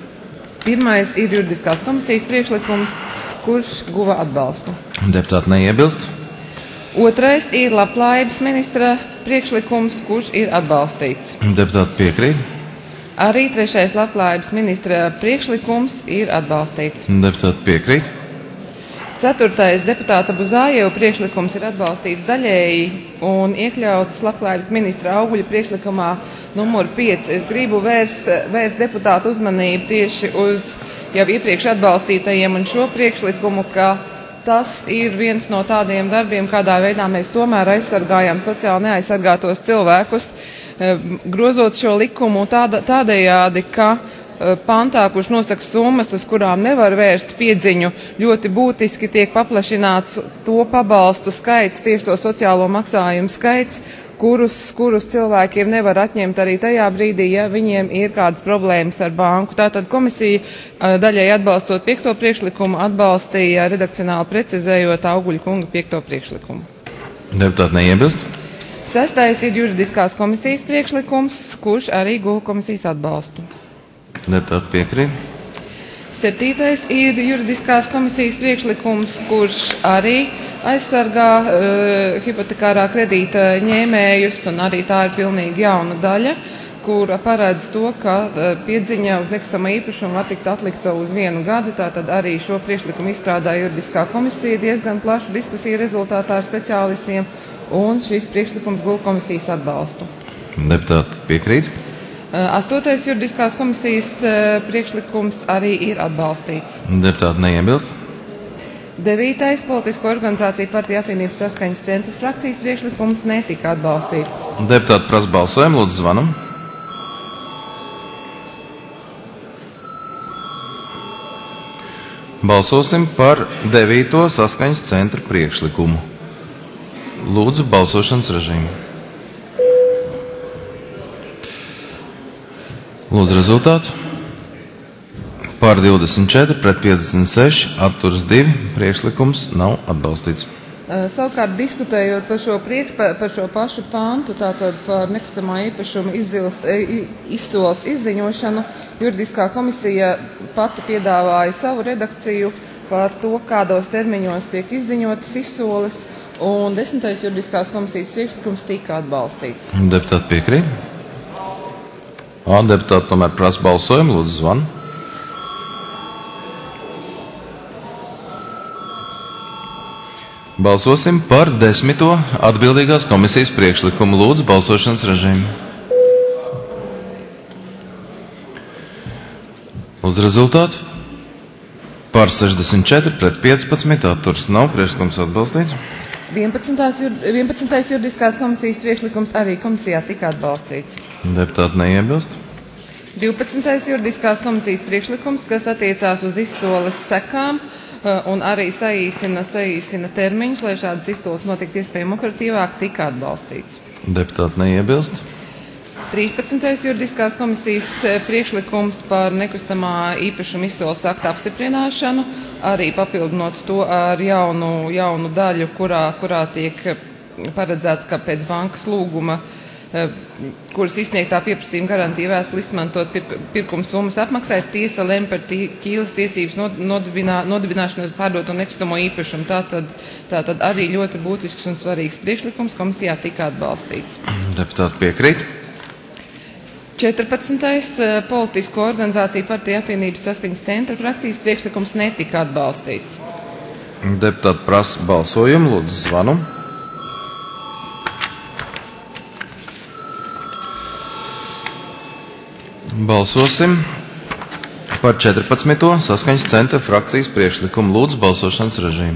Speaker 11: Pirmais ir juridiskās komisijas priekšlikums, kurš guva atbalstu.
Speaker 1: Deputāti neiebilst.
Speaker 11: Otrais ir labklājības ministra priekšlikums, kurš ir atbalstīts.
Speaker 1: Deputāti piekrīt.
Speaker 11: Arī trešais labklājības ministra priekšlikums ir atbalstīts.
Speaker 1: Deputāti piekrīt.
Speaker 11: Ceturtais deputāta Buzājeva priekšlikums ir atbalstīts daļēji un iekļauts labklājības ministra Auguļa priekšlikumā numur pieci. Es gribu vērst, vērst deputātu uzmanību tieši uz jau iepriekš atbalstītajiem un šo priekšlikumu, ka tas ir viens no tādiem darbiem, kādā veidā mēs tomēr aizsargājam sociāli neaizsargātos cilvēkus, grozot šo likumu tāda, tādējādi, ka pantā, kurš nosaka summas, uz kurām nevar vērst piedziņu, ļoti būtiski tiek paplašināts to pabalstu skaits, tieši to sociālo maksājumu skaits, kurus, kurus cilvēkiem nevar atņemt arī tajā brīdī, ja viņiem ir kādas problēmas ar banku. Tātad komisija daļai atbalstot piekto priekšlikumu atbalstīja redakcionāli precizējot Auguļa kunga piekto priekšlikumu.
Speaker 1: Deputāti neiebilst.
Speaker 11: Sestais ir juridiskās komisijas priekšlikums, kurš arī guva komisijas atbalstu.
Speaker 1: Deputāti piekrīt.
Speaker 11: Septītais ir juridiskās komisijas priekšlikums, kurš arī aizsargā uh, hipotekārā kredīta ņēmējus, un arī tā ir pilnīgi jauna daļa, kura paredz to, ka uh, piedziņa uz nekustamā īpašuma var tikt atlikta uz vienu gadu. Tātad arī šo priekšlikumu izstrādāja juridiskā komisija diezgan plašu diskusiju rezultātā ar speciālistiem, un šis priekšlikums guva komisijas atbalstu.
Speaker 1: Deputāti piekrīt.
Speaker 11: Astotais juridiskās komisijas priekšlikums arī ir atbalstīts.
Speaker 1: Deputāti neiebilst.
Speaker 11: Devītais politisko organizāciju partiju apvienības saskaņas centrs frakcijas priekšlikums netika atbalstīts.
Speaker 1: Deputāti prasa balsojumu, lūdzu zvanam. Balsosim par devīto saskaņas centra priekšlikumu. Lūdzu balsošanas režīmu. Lūdzu rezultātu. Pār divdesmit četri, pret piecdesmit seši, atturas divi, priekšlikums nav atbalstīts.
Speaker 11: Savukārt, diskutējot par šo, priekš, par šo pašu pantu, tātad par nekustamā īpašuma izzils, izsoles izziņošanu, juridiskā komisija pati piedāvāja savu redakciju par to, kādos termiņos tiek izziņotas izsoles, un desmitais juridiskās komisijas priekšlikums tika atbalstīts.
Speaker 1: Deputāti piekrīt. A, deputāti tomēr prasa balsojumu, lūdzu zvanu. Balsosim par desmito atbildīgās komisijas priekšlikumu. Lūdzu balsošanas režīmu. Lūdzu rezultātu. Par sešdesmit četri, pret piecpadsmit, atturas nav, priekšlikums atbalstīts.
Speaker 11: vienpadsmitais juridiskās komisijas priekšlikums arī komisijā tika atbalstīts.
Speaker 1: Deputāti neiebilst.
Speaker 11: divpadsmitais juridiskās komisijas priekšlikums, kas attiecās uz izsoles sekām un arī saīsina, saīsina termiņus, lai šādas izsoles notiktu iespējami operatīvāk, tika atbalstīts.
Speaker 1: Deputāti neiebilst.
Speaker 11: trīspadsmitais juridiskās komisijas priekšlikums par nekustamā īpašuma izsoles akta apstiprināšanu, arī papildinot to ar jaunu, jaunu daļu, kurā, kurā tiek paredzēts, ka pēc bankas lūguma, kuras izsniegtā pieprasījuma garantija vēstuli izmantot pir, pirkuma summas apmaksai, tiesa lem par tī, ķīlas tiesības nodibinā, nodibināšanos pārdoto nekustamo īpašumu. Tātad, tātad arī ļoti būtisks un svarīgs priekšlikums komisijā tika atbalstīts.
Speaker 1: Deputāti piekrīt.
Speaker 11: četrpadsmitais politisko organizāciju partiju apvienības saskaņas centra frakcijas priekšlikums netika atbalstīts.
Speaker 1: Deputāti prasa balsojumu, lūdzu zvanu. Balsosim par četrpadsmito saskaņas centra frakcijas priekšlikumu. Lūdzu balsošanas režīmu.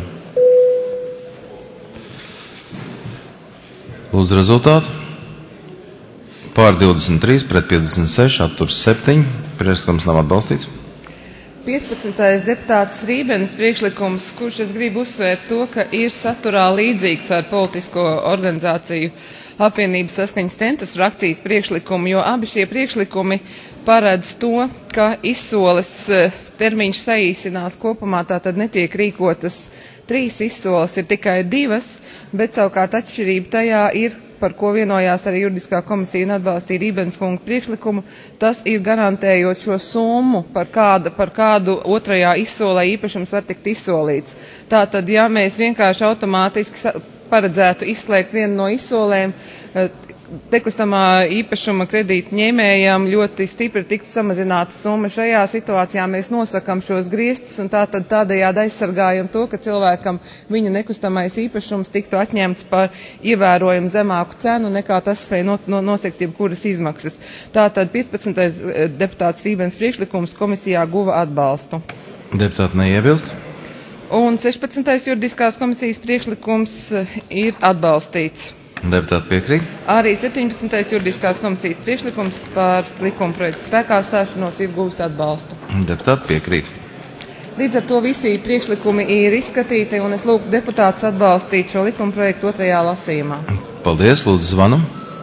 Speaker 1: Lūdzu rezultātu. Pār divdesmit trīs pret piecdesmit seši, atturs septiņi. Priekšlikums nav atbalstīts.
Speaker 11: piecpadsmitais deputāts Rībenes priekšlikums, kurš es gribu uzsvērt to, ka ir saturā līdzīgs ar politisko organizāciju apvienības saskaņas centras frakcijas priekšlikumu, jo abi šie priekšlikumi paredz to, ka izsoles termiņš saīsinās kopumā, tātad netiek rīkotas trīs izsoles, ir tikai divas, bet savukārt atšķirība tajā ir, par ko vienojās arī juridiskā komisija un atbalstīja Rībenes kunga priekšlikumu, tas ir garantējot šo summu, par, kāda, par kādu otrajā izsolē īpašums var tikt izsolīts. Tātad, ja mēs vienkārši automātiski paredzētu izslēgt vienu no izsolēm, nekustamā īpašuma kredīta ņēmējam ļoti stipri tiktu samazināta summa. Šajā situācijā mēs nosakam šos griestus un tātad tādējādi aizsargājam to, ka cilvēkam viņa nekustamais īpašums tiktu atņemts par ievērojumu zemāku cenu, nekā tas spēj no, no, nosekt jebkuras izmaksas. Tātad piecpadsmitais deputāts Rībenes priekšlikums komisijā guva atbalstu.
Speaker 1: Deputāti neiebilst.
Speaker 11: Un sešpadsmitais juridiskās komisijas priekšlikums ir atbalstīts.
Speaker 1: Deputāti piekrīt.
Speaker 11: Arī septiņpadsmitais juridiskās komisijas priekšlikums par likuma projektu spēkā stāšanos ir guvis atbalstu.
Speaker 1: Deputāti piekrīt.
Speaker 11: Līdz ar to visi priekšlikumi ir izskatīti, un es lūgtu deputātus atbalstīt šo likuma projektu otrajā lasījumā.
Speaker 1: Paldies, lūdzu zvanu.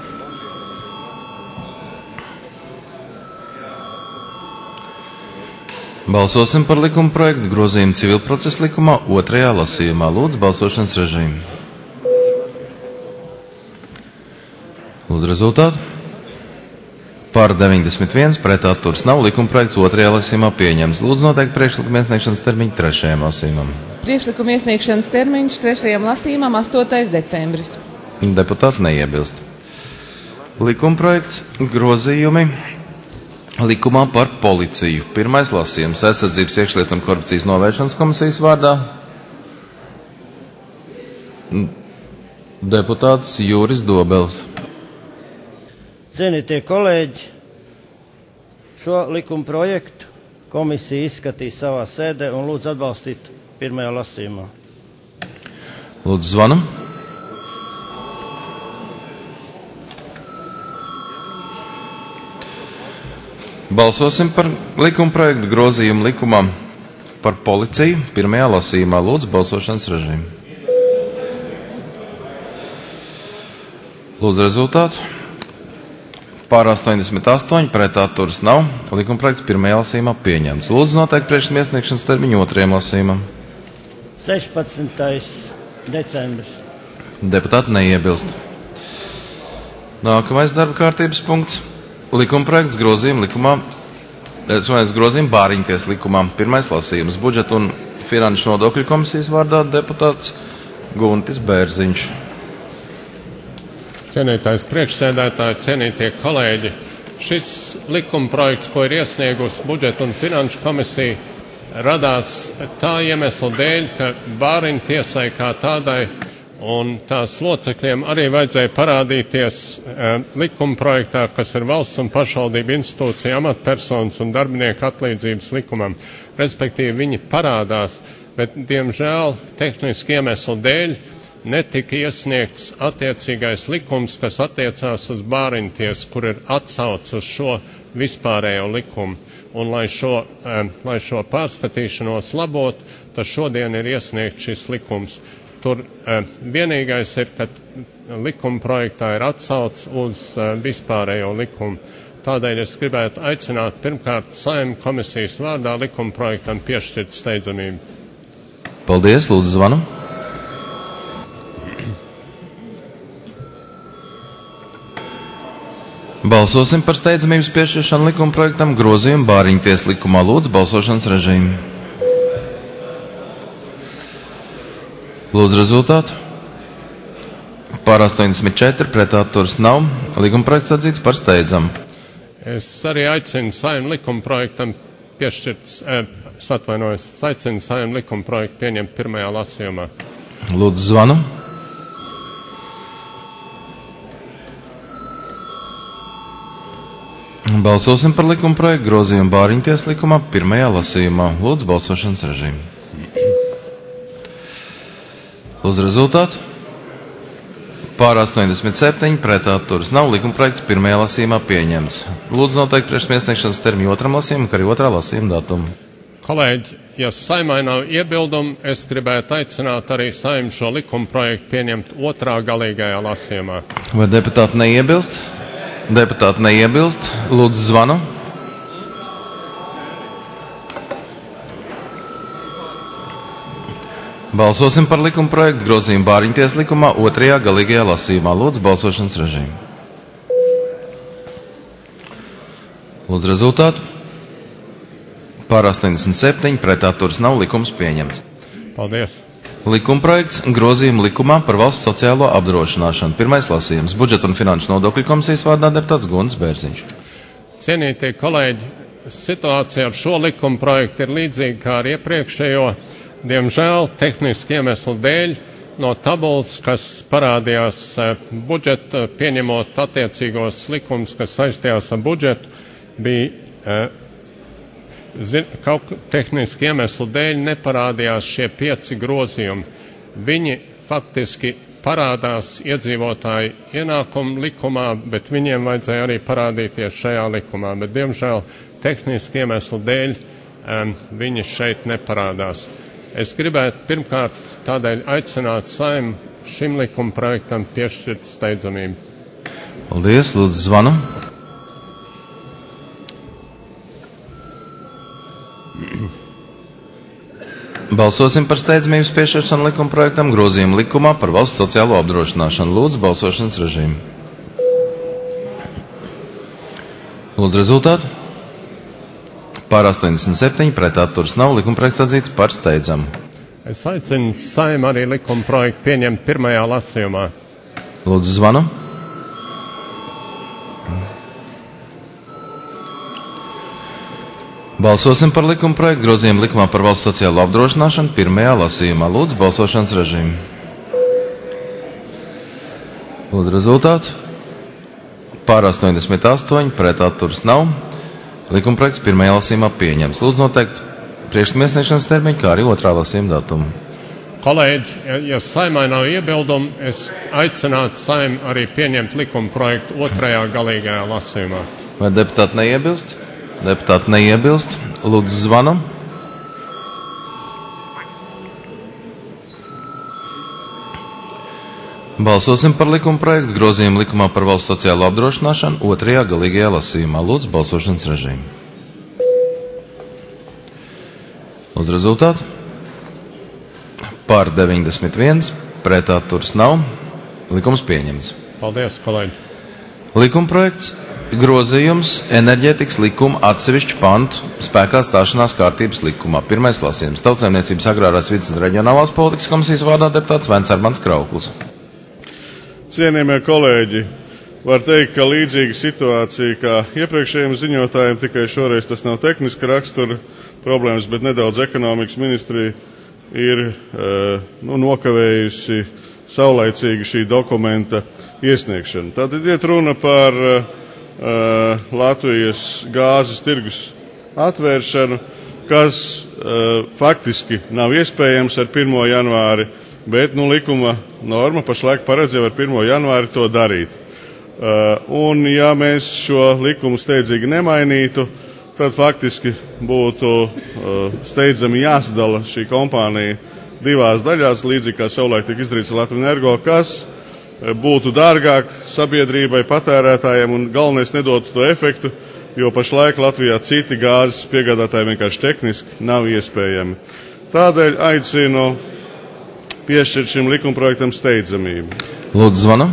Speaker 1: Balsosim par likuma projektu grozījumu civilprocesa likumā otrajā lasījumā. Lūdzu balsošanas režīmu. Lūdzu rezultātu. Par deviņdesmit viens pret atturs nav. Likuma projekts otrajā lasījumā pieņems. Lūdzu noteikt priekšlikuma iesniegšanas termiņu trešajam lasījumam.
Speaker 11: Priekšlikuma iesniegšanas termiņš trešajam lasījumam astotais decembris.
Speaker 1: Deputāti neiebilst. Likuma projekts grozījumi likumā par policiju. Pirmais lasījums aizsardzības iekšlietu un korupcijas novēršanas komisijas vārdā. Deputāts Jūris Dobels.
Speaker 12: Cienītie kolēģi, šo likuma projektu komisija izskatīs savā sēdē un lūdzu atbalstīt pirmajā lasījumā.
Speaker 1: Lūdzu zvanu. Balsosim par likuma projektu grozījumu likumā par policiju pirmajā lasījumā. Lūdzu balsošanas režīmu. Lūdzu rezultātu. Pār astoņdesmit astoņi pret atturas nav. Likuma projekts pirmajā lasījumā pieņemts. Lūdzu noteikt priekšlikuma iesniegšanas termiņu otrajam lasījumam.
Speaker 12: sešpadsmitais decembris.
Speaker 1: Deputāti neiebilst. Nākamais darba kārtības punkts. Likuma projekts grozījuma likumā, grozījuma Bāriņties likumā. Pirmais lasījums budžeta un finanšu nodokļu komisijas vārdā deputāts Guntis Bērziņš.
Speaker 13: Cienītais priekšsēdētāji, cienītie kolēģi, šis likuma projekts, ko ir iesniegusi budžeta un finanšu komisija, radās tā iemesla dēļ, ka Bāriņu tiesai kā tādai un tās locekļiem arī vajadzēja parādīties e, likuma projektā, kas ir valsts un pašvaldību institūcija amatpersonas un darbinieku atlīdzības likumam. Respektīvi viņi parādās, bet diemžēl tehniski iemeslu dēļ netika iesniegts attiecīgais likums, kas attiecās uz Bāriņu tiesu, kur ir atsauc uz šo vispārējo likumu. Un lai šo, e, lai šo pārskatīšanos labot, tad šodien ir iesniegts šis likums. Tur e, vienīgais ir, ka likuma projektā ir atsauc uz vispārējo likumu. Tādēļ es gribētu aicināt pirmkārt Saeimas komisijas vārdā likuma projektam piešķirt steidzamību.
Speaker 1: Paldies, lūdzu zvanu. Balsosim par steidzamības piešķiršanu likuma projektam grozījumu Bāriņties likumā. Lūdzu balsošanas režīmu. Lūdzu rezultātu. Pār astoņdesmit četri, pret atturas nav. Likuma projekts atzīts par steidzamu.
Speaker 13: Es arī aicinu Saeimas likuma projektam piešķirt, eh, atvainojos, es aicinu Saeimas likuma projektu pieņemt pirmajā lasījumā.
Speaker 1: Lūdzu zvanu. Balsosim par likuma projektu grozījumu Bāriņties likumā pirmajā lasījumā. Lūdzu balsošanas režīmu. Lūdzu rezultātu. Pār astoņdesmit septiņi, pret atturas nav. Likuma projekts pirmajā lasījumā pieņemts. Lūdzu noteikti priekšsniegšanas termiņu otram lasījumam, kā arī otrā lasījuma datumu.
Speaker 13: Kolēģi, ja Saeimai nav iebildumu, es gribētu aicināt arī Saeimu šo likuma projektu pieņemt otrā galīgajā lasījumā.
Speaker 1: Vai deputāti neiebilst? Deputāti neiebilst. Lūdzu zvanu. Balsosim par likuma projektu grozījumu Bāriņties likumā otrajā galīgajā lasījumā. Lūdzu balsošanas režīmu. Lūdzu rezultātu. Pār astoņdesmit septiņi, pret atturas nav. Likums pieņemts.
Speaker 13: Paldies.
Speaker 1: Likuma projekts grozījumu likumā par valsts sociālo apdrošināšanu. Pirmais lasījums. Budžeta un finanšu nodokļu komisijas vārdā deputāts Gunts Bērziņš.
Speaker 13: Cienītie kolēģi, situācija ar šo likuma projektu ir līdzīga kā ar iepriekšējo. Diemžēl tehniski iemeslu dēļ no tabulas, kas parādījās budžeta, pieņemot attiecīgos likumus, kas saistījās ar budžetu, bija zin, kaut tehniski iemeslu dēļ neparādījās šie pieci grozījumi. Viņi faktiski parādās iedzīvotāju ienākumu likumā, bet viņiem vajadzēja arī parādīties šajā likumā. Bet, diemžēl, tehniski iemeslu dēļ um, viņi šeit neparādās. Es gribētu pirmkārt tādēļ aicināt Saeimu šim likuma projektam piešķirt steidzamību.
Speaker 1: Paldies, lūdzu zvanu. Balsosim par steidzamības piešķiršanu likuma projektam grozījumu likumā par valsts sociālo apdrošināšanu. Lūdzu balsošanas režīmu. Lūdzu rezultātu. Pār astoņdesmit septiņi, pret atturas nav. Likuma projekts atzīts par steidzamu.
Speaker 13: Es aicinu Saeimu arī likuma projektu pieņemt pirmajā lasījumā.
Speaker 1: Lūdzu zvanu. Balsosim par likuma projektu grozījumu likumā par valsts sociālo apdrošināšanu pirmajā lasījumā. Lūdzu balsošanas režīmu. Lūdzu rezultātu. Pār astoņdesmit astoņi, pret atturas nav. Likuma projekts pirmajā lasījumā pieņems. Lūdzu noteikti priekšsniegšanas termiņu, kā arī otrā lasījuma datumu.
Speaker 13: Kolēģi, ja, ja Saeimai nav iebildumu, es aicinātu Saeimu arī pieņemt likuma projektu otrajā galīgajā lasījumā.
Speaker 1: Vai deputāti neiebilst? Deputāti neiebilst. Lūdzu zvanu. Balsosim par likuma projektu grozījumu likumā par valsts sociālo apdrošināšanu otrajā galīgajā lasījumā. Lūdzu balsošanas režīmu. Lūdzu rezultātu. Pār deviņdesmit viens, pret atturas nav. Likums pieņemts.
Speaker 13: Paldies, kolēģi.
Speaker 1: Likuma projekts grozījums enerģētikas likuma atsevišķu pantu spēkā stāšanās kārtības likumā. Pirmais lasījums. Tautsaimniecības agrārās vides un reģionālās politikas komisijas vārdā deputāts Vents Armans Krauklis.
Speaker 14: Cienījamie kolēģi, var teikt, ka līdzīga situācija kā iepriekšējiem ziņotājiem, tikai šoreiz tas nav tehniska rakstura problēmas, bet nedaudz ekonomikas ministrija ir nu, nokavējusi saulaicīgi šī dokumenta iesniegšanu. Tātad iet runa par uh, Latvijas gāzes tirgus atvēršanu, kas uh, faktiski nav iespējams ar pirmo janvāri, bet nu, likuma norma pašlaik paredz jau ar pirmo janvāri to darīt. Uh, un ja mēs šo likumu steidzīgi nemainītu, tad faktiski būtu uh, steidzami jāsadala šī kompānija divās daļās, līdzīgi kā savulaik tika izdarīts ar Latviju Energo, kas būtu dārgāk sabiedrībai, patērētājiem un galvenais nedotu to efektu, jo pašlaik Latvijā citi gāzes piegādātāji vienkārši tehniski nav iespējami. Tādēļ aicinu piešķirt šim likumprojektam steidzamību.
Speaker 1: Lūdzu, zvanu.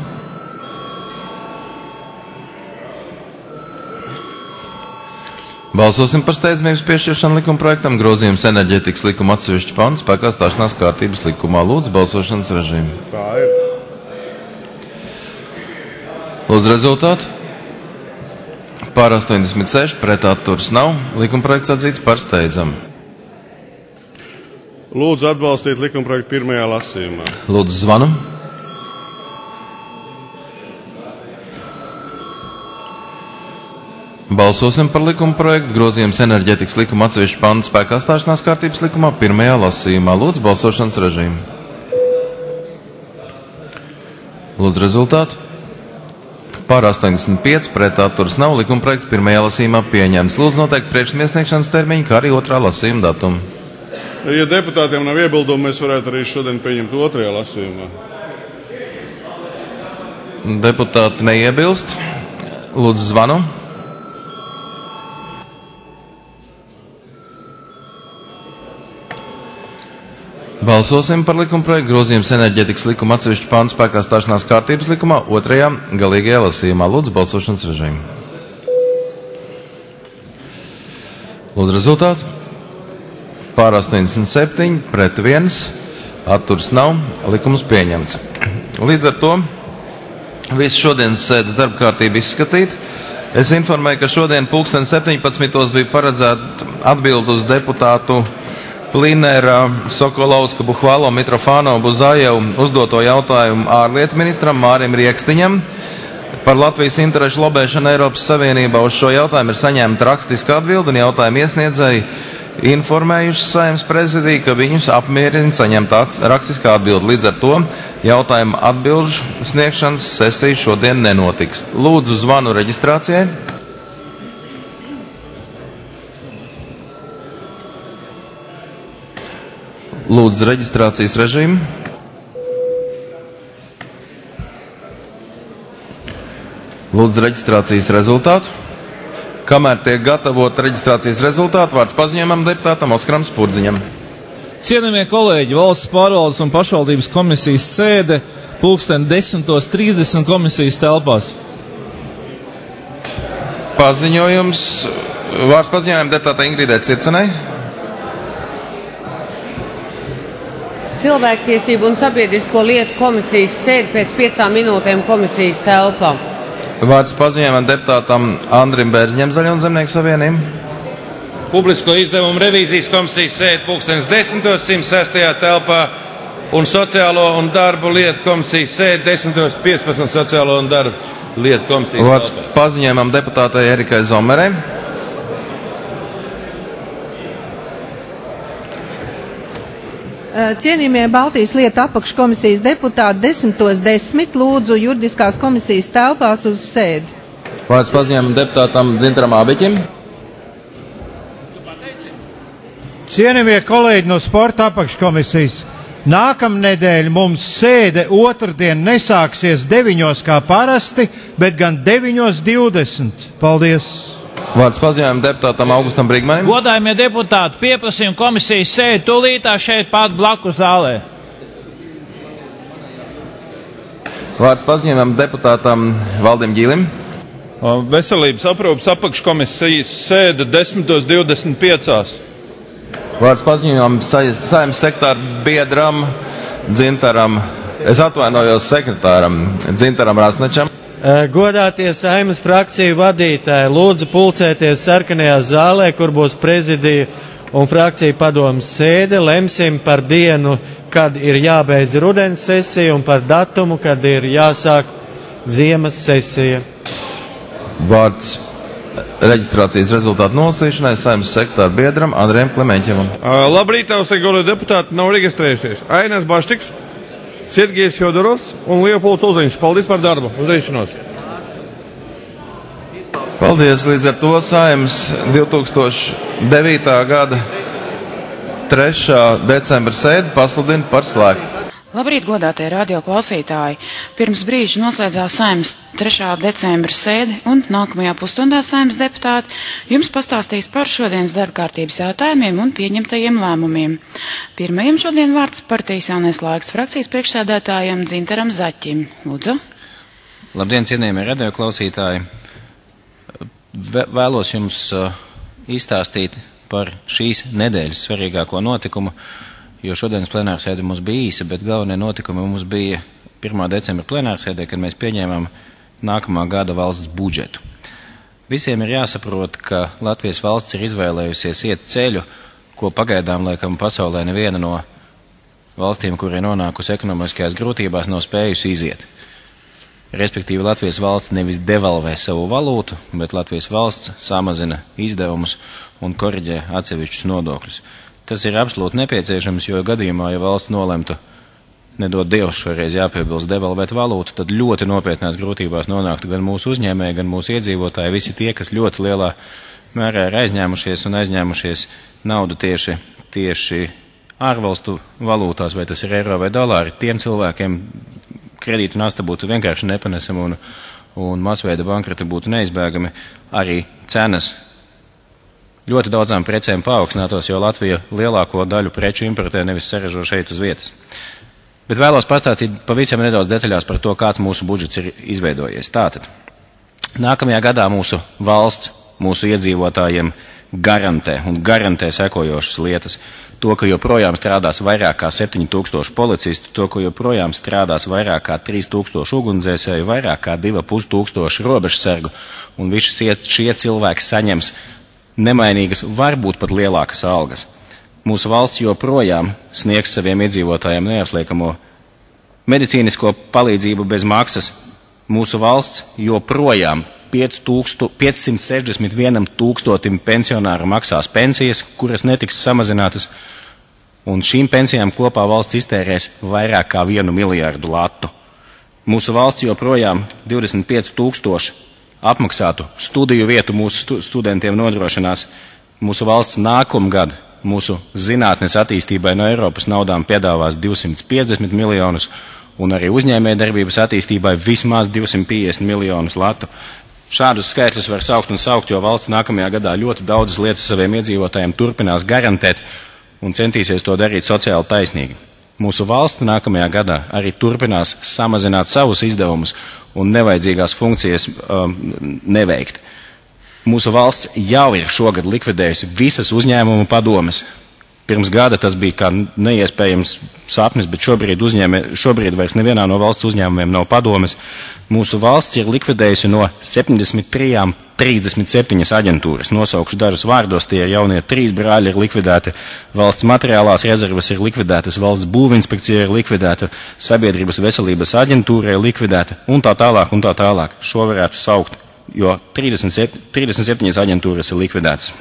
Speaker 1: Balsosim par steidzamības piešķiršanu likumprojektam. Grozījums enerģētikas likuma atsevišķi pants spēkā stāšanās kārtības likumā. Lūdzu, balsošanas režīmu.
Speaker 14: Tā ir.
Speaker 1: Lūdzu, rezultātu. Pār astoņdesmit seši, pret atturas nav. Likumprojekts atzīts par steidzamu.
Speaker 14: Lūdzu atbalstīt likumprojektu pirmajā lasījumā.
Speaker 1: Lūdzu, zvanu. Balsosim par likumprojektu. Grozījums enerģētikas likuma atsevišķi pantu spēkā stāšanās kārtības likumā pirmajā lasījumā. Lūdzu, balsošanas režīmu. Lūdzu, rezultātu. Pār astoņdesmit pieci, pret atturas nav. Likumprojekts pirmajā lasījumā pieņemts. Lūdzu, noteikt priekšsmiesniegšanas termiņu, kā arī otrā lasījuma datumu.
Speaker 14: Ja deputātiem nav iebildumu, mēs varētu arī šodien pieņemt otrajā lasījumā.
Speaker 1: Deputāti neiebilst. Lūdzu, zvanu. Balsosim par likumprojektu. Grozījums enerģētikas likuma atsevišķi pantu spēkā stāšanās kārtības likumā otrajā galīgajā lasījumā. Lūdzu, balsošanas režīmu. Lūdzu, rezultātu. Pār astoņdesmit septiņi, pret viens, atturas nav, likums pieņemts. Līdz ar to visu šodienas sēdes darba kārtību izskatīt. Es informēju, ka šodien pulksten septiņpadsmitos bija paredzēta atbildu uz deputātu Plinera, Sokolovska, Buhvalo, Mitrofānovu, Buzajevu uzdoto jautājumu ārlietu ministram Mārim Riekstiņam par Latvijas interešu lobēšanu Eiropas Savienībā. Uz šo jautājumu ir saņemta rakstiska atbilde un jautājumu iesniedzēji informējuši Saeimas prezidiju, ka viņus apmierina saņemt rakstiskā atbildi. Līdz ar to jautājumu atbilžu sniegšanas sesija šodien nenotiks. Lūdzu, zvanu reģistrācijai. Lūdzu, reģistrācijas režīmu. Lūdzu, reģistrācijas rezultātu. Kamēr tiek gatavot reģistrācijas rezultātu, vārds paziņojumam deputātam Oskaram Spurdziņam.
Speaker 15: Cienījamie kolēģi, Valsts pārvaldes un pašvaldības komisijas sēde pulksten desmitos trīsdesmit komisijas telpās.
Speaker 1: Paziņojums, vārds paziņojumam deputātai Ingridai Circenai.
Speaker 16: Cilvēktiesību un sabiedrisko lietu komisijas sēde pēc piecām minūtēm komisijas telpā.
Speaker 1: Vārds paziņojumam deputātam Andrim Bērziņam, Zaļo un Zemnieku savienību.
Speaker 17: Publisko izdevumu revīzijas komisijas sēde pulkstens desmitos simt sestajā telpā un sociālo un darbu lietu komisijas sēde desmitos piecpadsmit sociālo un darbu lietu komisijas
Speaker 1: Vārds
Speaker 17: telpā.
Speaker 1: paziņojumam deputātai Erikai Zomerei.
Speaker 18: Cienījamie Baltijas lietu apakškomisijas deputāti desmitos desmit lūdzu juridiskās komisijas telpās uz sēdi.
Speaker 1: Vārds paziņojumam deputātam Dzintaram Ābiķim.
Speaker 19: Cienījamie kolēģi no sporta apakškomisijas, nākamnedēļ mums sēde otrdien nesāksies deviņos kā parasti, bet gan deviņos divdesmit. Paldies!
Speaker 1: Vārds paziņojumam deputātam Augustam Brigmanim.
Speaker 20: Godājumie deputāti, pieprasījumu komisijas sēdi tūlītā šeit pat blakus zālē.
Speaker 1: Vārds paziņojumam deputātam Valdim Ģīlim.
Speaker 21: Veselības aprūpes apakškomisijas sēde desmitos divdesmit piecās.
Speaker 1: Vārds paziņojumam Saeimas sektāra biedram Dzintaram, es atvainojos sekretāram Dzintaram Rasnečam.
Speaker 10: Godātie Saeimas frakciju vadītāji, lūdzu pulcēties sarkanajā zālē, kur būs prezidija un frakciju padomas sēde. Lemsim par dienu, kad ir jābeidz rudens sesija, un par datumu, kad ir jāsāk ziemas sesija.
Speaker 1: Vārds reģistrācijas rezultātu nolasīšanai Saeimas sektāra biedram Andrejam Klemeņķevam.
Speaker 22: Uh, labrīt, tavs godātie deputāti nav reģistrējušies. Ainas Baštiks, Sergejs Fjodorovs un Leopolds Uziņš. Paldies par darbu. Uzreišanos.
Speaker 1: Paldies. Līdz ar to Saeimas divi tūkstoši devītā gada trešā decembra sēdi pasludina par slēgtu.
Speaker 2: Labrīt, godātie radio klausītāji! Pirms brīža noslēdzās Saeimas trešā decembra sēde un nākamajā pusstundā Saeimas deputāti jums pastāstīs par šodienas darba kārtības jautājumiem un pieņemtajiem lēmumiem. Pirmajam šodien vārds partijas Jaunais laiks frakcijas priekšsēdētājam Dzintaram Zaķim. Lūdzu.
Speaker 3: Labdien, cienījamie radio klausītāji! Vēlos jums uh, izstāstīt par šīs nedēļas svarīgāko notikumu, jo šodienas plenārsēde mums bija īsa, bet galvenie notikumi mums bija pirmā decembra plenārsēdē, kad mēs pieņēmām nākamā gada valsts budžetu. Visiem ir jāsaprot, ka Latvijas valsts ir izvēlējusies iet ceļu, ko pagaidām laikam pasaulē neviena no valstīm, kur ir nonākusi ekonomiskajās grūtībās, nav spējusi iziet. Respektīvi, Latvijas valsts nevis devalvē savu valūtu, bet Latvijas valsts samazina izdevumus un koriģē atsevišķus nodokļus. Tas ir absolūti nepieciešams, jo gadījumā, ja valsts nolemtu, nedod Dievs šoreiz jāpiebilst, devalvēt valūtu, tad ļoti nopietnās grūtībās nonāktu gan mūsu uzņēmēji, gan mūsu iedzīvotāji, visi tie, kas ļoti lielā mērā ir aizņēmušies un aizņēmušies naudu tieši, tieši ārvalstu valūtās, vai tas ir eiro vai dolāri. Tiem cilvēkiem kredītu nasta būtu vienkārši nepanesama un, un masveida bankroti būtu neizbēgami. Arī cenas ļoti daudzām precēm paaugstinātos, jo Latvija lielāko daļu preču importē, nevis saražo šeit uz vietas. Bet vēlos pastāstīt pavisam nedaudz detaļās par to, kāds mūsu budžets ir izveidojies. Tātad, nākamajā gadā mūsu valsts, mūsu iedzīvotājiem garantē un garantē sekojošas lietas. To, ka joprojām strādās vairāk kā septiņi tūkstoši policistu, to, ka joprojām strādās vairāk kā trīs tūkstoši ugunsdzēsēju, vairāk kā divi pus tūkstoši robežsargu, un visi šie cilvēki saņems nemainīgas, varbūt pat lielākas algas. Mūsu valsts joprojām sniegs saviem iedzīvotājiem neatliekamo medicīnisko palīdzību bez maksas. Mūsu valsts joprojām piecsimt sešdesmit viens tūkstotim pensionāru maksās pensijas, kuras netiks samazinātas, un šīm pensijām kopā valsts iztērēs vairāk kā vienu miljārdu latu. Mūsu valsts joprojām divdesmit pieci tūkstoši apmaksātu studiju vietu mūsu studentiem nodrošinās. Mūsu valsts nākamgad mūsu zinātnes attīstībai no Eiropas naudām piedāvās divsimt piecdesmit miljonus un arī uzņēmējdarbības attīstībai vismaz divsimt piecdesmit miljonus latu. Šādus skaitļus var saukt un saukt, jo valsts nākamajā gadā ļoti daudzas lietas saviem iedzīvotājiem turpinās garantēt un centīsies to darīt sociāli taisnīgi. Mūsu valsts nākamajā gadā arī turpinās samazināt savus izdevumus un nevajadzīgās funkcijas um, neveikt. Mūsu valsts jau ir šogad likvidējusi visas uzņēmumu padomes. Pirms gada tas bija kā neiespējams sapnis, bet šobrīd, uzņēmē, šobrīd vairs nevienā no valsts uzņēmumiem nav padomes. Mūsu valsts ir likvidējusi no septiņdesmit trīs trīsdesmit septiņas aģentūras. Nosaukšu dažus vārdos, tie ir jaunie trīs brāļi ir likvidēti, valsts materiālās rezerves ir likvidētas, valsts būvinspekcija ir likvidēta, sabiedrības veselības aģentūra ir likvidēta un tā tālāk un tā tālāk. Šo varētu saukt, jo trīsdesmit septiņas aģentūras ir likvidētas.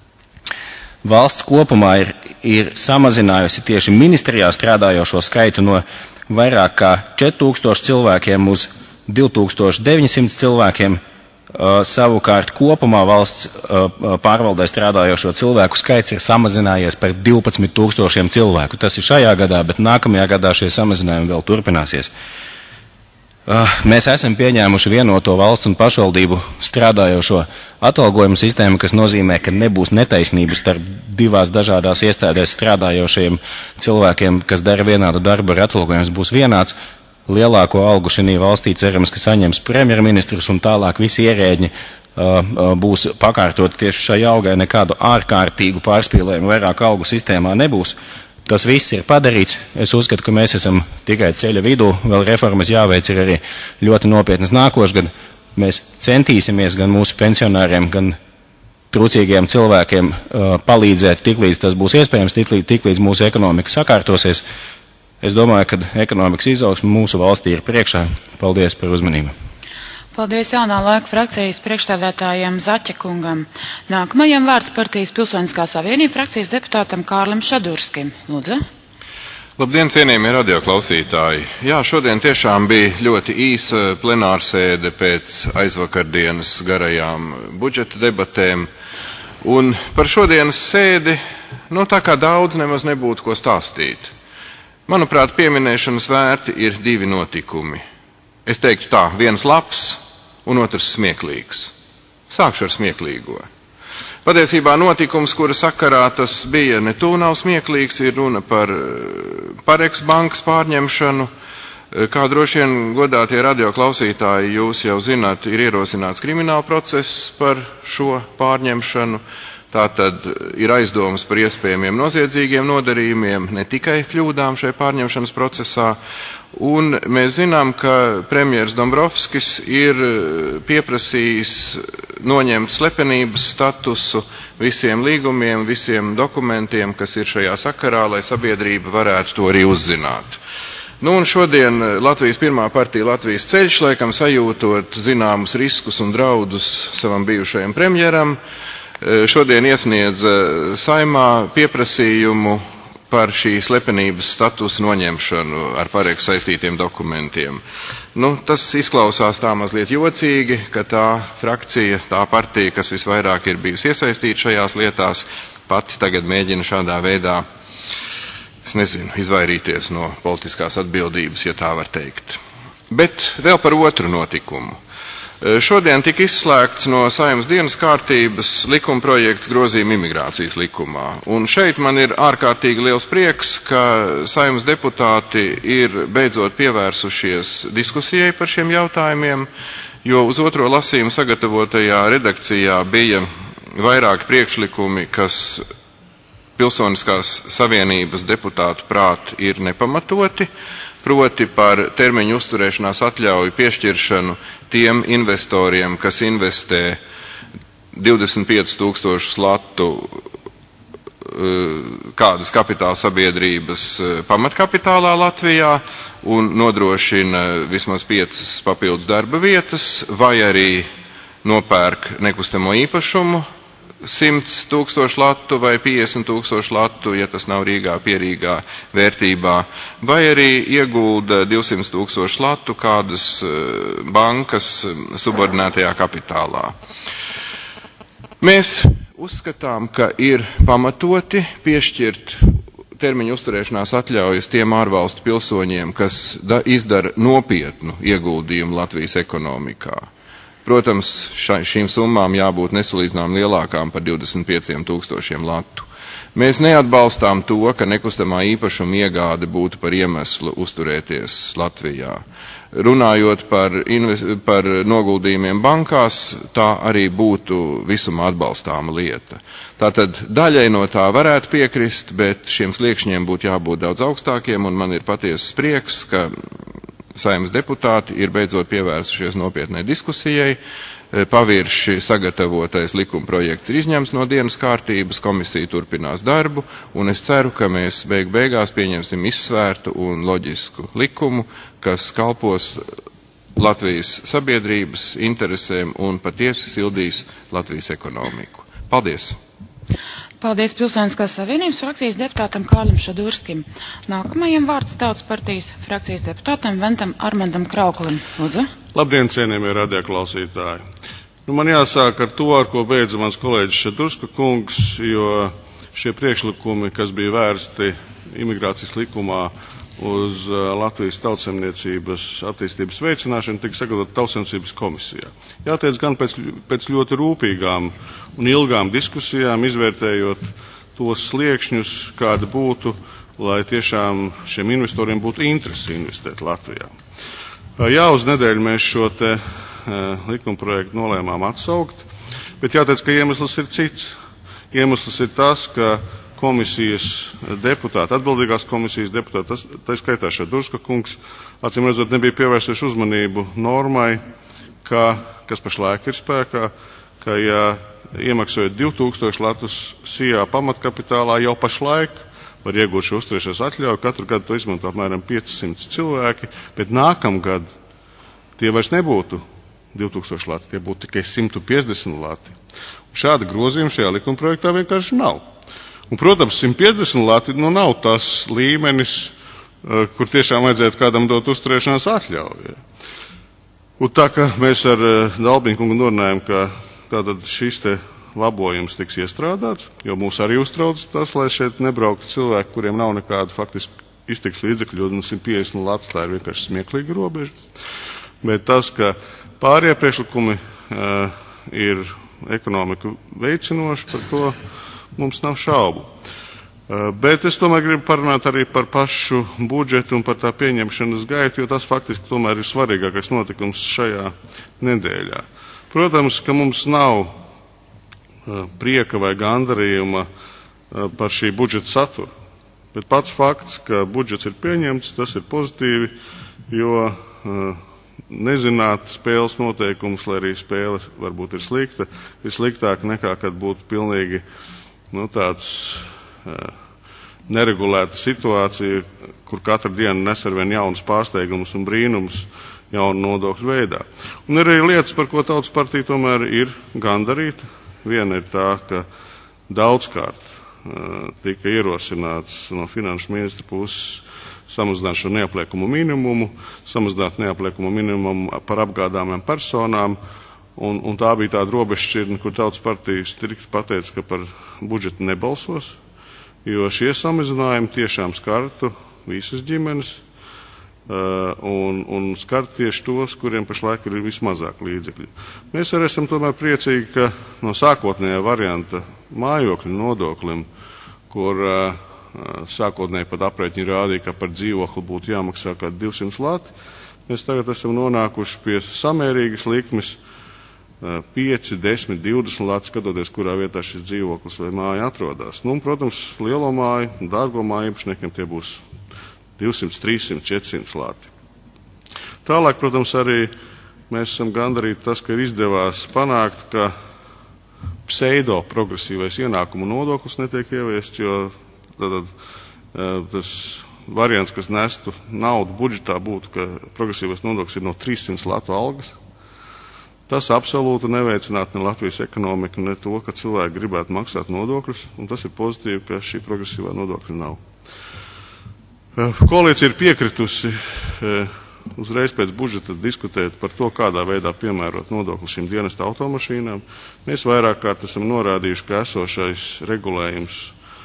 Speaker 3: Valsts kopumā ir, ir samazinājusi tieši ministrijā strādājošo skaitu no vairāk kā četri tūkstoši cilvēkiem uz divi tūkstoši deviņi simti cilvēkiem. Uh, savukārt kopumā valsts uh, pārvaldē strādājošo cilvēku skaits ir samazinājies par divpadsmit tūkstošiem cilvēku. Tas ir šajā gadā, bet nākamajā gadā šie samazinājumi vēl turpināsies. Uh, mēs esam pieņēmuši vienoto valsts un pašvaldību strādājošo atalgojumu sistēmu, kas nozīmē, ka nebūs netaisnības starp divās dažādās iestādēs strādājošiem cilvēkiem, kas dara vienādu darbu, ar atalgojums būs vienāds. Lielāko algu šī valstī cerams, ka saņems premjerministrs un tālāk visi ierēģi uh, uh, būs pakārtot tieši šai algai, nekādu ārkārtīgu pārspīlējumu vairāk algu sistēmā nebūs. Tas viss ir padarīts. Es uzskatu, ka mēs esam tikai ceļa vidū, vēl reformas jāveic ir arī ļoti nopietnas nākošgad. Mēs centīsimies gan mūsu pensionāriem, gan trūcīgiem cilvēkiem uh, palīdzēt tiklīdz tas būs iespējams, tiklīdz, tiklīdz mūsu ekonomika sakārtosies. Es domāju, ka ekonomikas izaugsme mūsu valstī ir priekšā. Paldies par uzmanību.
Speaker 2: Paldies Jaunā laika frakcijas priekšstādātājiem Zaķa kungam. Nākamajam vārds partijas Pilsoniskā savienība frakcijas deputātam Kārlim Šadurskim. Lūdzu.
Speaker 1: Labdien, cienījamie radioklausītāji. Jā, šodien tiešām bija ļoti īsa plenārsēde pēc aizvakardienas garajām budžeta debatēm. Un par šodienas sēdi, nu tā kā daudz nemaz nebūtu ko stāstīt. Manuprāt, pieminēšanas vērti ir divi notikumi. Es teiktu tā, viens labs un otrs smieklīgs. Sākšu ar smieklīgo. Patiesībā notikums, kura sakarā tas bija ne tuvu nav smieklīgs, ir runa par Pareks bankas pārņemšanu. Kā droši vien godātie radioklausītāji jūs jau zināt, ir ierosināts krimināla process par šo pārņemšanu. Tātad ir aizdomas par iespējamiem noziedzīgiem nodarījumiem, ne tikai kļūdām šajā pārņemšanas procesā. Un mēs zinām, ka premjers Dombrovskis ir pieprasījis noņemt slepenības statusu visiem līgumiem, visiem dokumentiem, kas ir šajā sakarā, lai sabiedrība varētu to arī uzzināt. Nu, un šodien Latvijas pirmā partija Latvijas ceļš, laikam sajūtot zināmus riskus un draudus savam bijušajam premjeram, šodien iesniedz Saimā pieprasījumu par šī slepenības statusu noņemšanu ar Pareksu saistītiem dokumentiem. Nu, tas izklausās tā mazliet jocīgi, ka tā frakcija, tā partija, kas visvairāk ir bijusi iesaistīta šajās lietās, pati tagad mēģina šādā veidā, es nezinu, izvairīties no politiskās atbildības, ja tā var teikt. Bet vēl par otru notikumu. Šodien tika izslēgts no Saeimas dienas kārtības likumprojekts grozījuma imigrācijas likumā. Un šeit man ir ārkārtīgi liels prieks, ka Saeimas deputāti ir beidzot pievērsušies diskusijai par šiem jautājumiem, jo uz otro lasījumu sagatavotajā redakcijā bija vairāki priekšlikumi, kas Pilsoniskās savienības deputātu prāt ir nepamatoti, proti par termiņu uzturēšanās atļauju piešķiršanu tiem investoriem, kas investē divdesmit piecus tūkstošus latu kādas kapitāla sabiedrības pamatkapitālā Latvijā un nodrošina vismaz piecas papildus darba vietas, vai arī nopērk nekustamo īpašumu simts tūkstošu latu vai piecdesmit tūkstošu latu, ja tas nav Rīgā pierīgā vērtībā, vai arī iegulda divsimt tūkstošu latu kādas bankas subordinētajā kapitālā. Mēs uzskatām, ka ir pamatoti piešķirt termiņu uzturēšanās atļaujas tiem ārvalstu pilsoņiem, kas da, izdara nopietnu ieguldījumu Latvijas ekonomikā. Protams, ša, šīm summām jābūt nesalīdzinām lielākām par divdesmit pieciem tūkstošiem latu. Mēs neatbalstām to, ka nekustamā īpašuma iegāde būtu par iemeslu uzturēties Latvijā. Runājot par, invest, par noguldījumiem bankās, tā arī būtu visumā atbalstāma lieta. Tātad daļai no tā varētu piekrist, bet šiem sliekšņiem būtu jābūt daudz augstākiem, un man ir patiesas prieks, ka Saeimas deputāti ir beidzot pievērsušies nopietnai diskusijai. Pavirši sagatavotais likumprojekts ir izņemts no dienas kārtības, komisija turpinās darbu, un es ceru, ka mēs beig beigās pieņemsim izsvērtu un loģisku likumu, kas kalpos Latvijas sabiedrības interesēm un patiesi sildīs Latvijas ekonomiku. Paldies!
Speaker 2: Paldies Pilsoniskās savienības frakcijas deputātam Kārlim Šadurskim. Nākamajam vārds Tautas partijas frakcijas deputātam Ventam Armandam Krauklim. Lūdzu.
Speaker 14: Labdien, cienījamie radioklausītāji. Nu, man jāsāk ar to, ar ko beidza mans kolēģis Šadurska kungs, jo šie priekšlikumi, kas bija vērsti imigrācijas likumā uz Latvijas tautsaimniecības attīstības veicināšanu, tika sagatavot tautsaimniecības komisijā. Jāteic gan pēc, pēc ļoti rūpīgām un ilgām diskusijām, izvērtējot tos sliekšņus, kāda būtu, lai tiešām šiem investoriem būtu interesi investēt Latvijā. Jā, uz nedēļu mēs šo te likumprojektu nolēmām atsaukt, bet jāteic, ka iemesls ir cits. Iemesls ir tas, ka komisijas deputāti, atbildīgās komisijas deputāti, tā skaitā Šadurska kungs, acīm redzot, nebija pievērsuši uzmanību normai, ka, kas pašlaik ir spēkā, ka, ja iemaksājot divi tūkstoši latus sijā pamatkapitālā, jau pašlaik var iegūt šo uzturēšanās atļauju, katru gadu to izmanto apmēram piecsimt cilvēki, bet nākamgad tie vairs nebūtu divi tūkstoši lati, tie būtu tikai simt piecdesmit lati. Šāda grozījuma šajā likumprojektā vienkārši nav. Un, protams, simt piecdesmit lati nu, nav tas līmenis, kur tiešām vajadzētu kādam dot uzturēšanās atļauju. Un tā, ka mēs ar Dalbiņu kungu norunājam, ka tātad šis te labojums tiks iestrādāts, jo mūs arī uztrauc tas, lai šeit nebrauktu cilvēki, kuriem nav nekāda faktiski iztiks līdzekļu, un simt piecdesmit lati, tā ir vienkārši smieklīga robeža. Bet tas, ka pārējie priekšlikumi uh, ir ekonomiku veicinoši, par to mums nav šaubu. Uh, bet es tomēr gribu parunāt arī par pašu budžetu un par tā pieņemšanas gaitu, jo tas faktiski tomēr ir svarīgākais notikums šajā nedēļā. Protams, ka mums nav uh, prieka vai gandarījuma uh, par šī budžeta saturu, bet pats fakts, ka budžets ir pieņemts, tas ir pozitīvi, jo uh, nezināt spēles noteikumus, lai arī spēle varbūt ir slikta, ir sliktāk nekā, kad būtu pilnīgi nu, tāds uh, neregulēta situācija, kur katru dienu nes ar vien jaunas pārsteigumus un brīnumus jaunu nodokļu veidā. Un ir arī lietas, par ko Tautas partija tomēr ir gandarīta. Viena ir tā, ka daudzkārt uh, tika ierosināts no finanšu ministra puses samazināt šo neapliekumu minimumu, samazināt neapliekumu minimumu par apgādāmiem personām, un, un tā bija tāda robežšķirtne, kur Tautas partija strikti pateica, ka par budžetu nebalsos, jo šie samazinājumi tiešām skartu visas ģimenes uh, un, un skartu tieši tos, kuriem pašlaik ir vismazāk līdzekļi. Mēs arī esam tomēr priecīgi, ka no sākotnējā varianta mājokļu nodoklim, kur uh, sākotnēji pat aprēķini rādīja, ka par dzīvokli būtu jāmaksā kā divsimt lati. Mēs tagad esam nonākuši pie samērīgas likmes pieci, desmit, divdesmit lati, skatoties, kurā vietā šis dzīvoklis vai māja atrodas. Nu, protams, lielo māju, dārgo māju īpašniekiem tie būs divsimt, trīssimt, četrsimt lati. Tālāk, protams, arī mēs esam gandarīti tas, ka ir izdevās panākt, ka pseido progresīvais ienākumu nodoklis netiek ieviests, jo Tātad, tas variants, kas nestu naudu budžetā, būtu, ka progresīvais nodoklis ir no trīssimt latu algas. Tas absolūti neveicinātu ne Latvijas ekonomiku, ne to, ka cilvēki gribētu maksāt nodokļus, un tas ir pozitīvi, ka šī progresīvā nodokļa nav. Koalīcija ir piekritusi uzreiz pēc budžeta diskutēt par to, kādā veidā piemērot nodokli šīm dienesta automašīnām. Mēs vairāk kārt esam norādījuši, ka esošais regulējums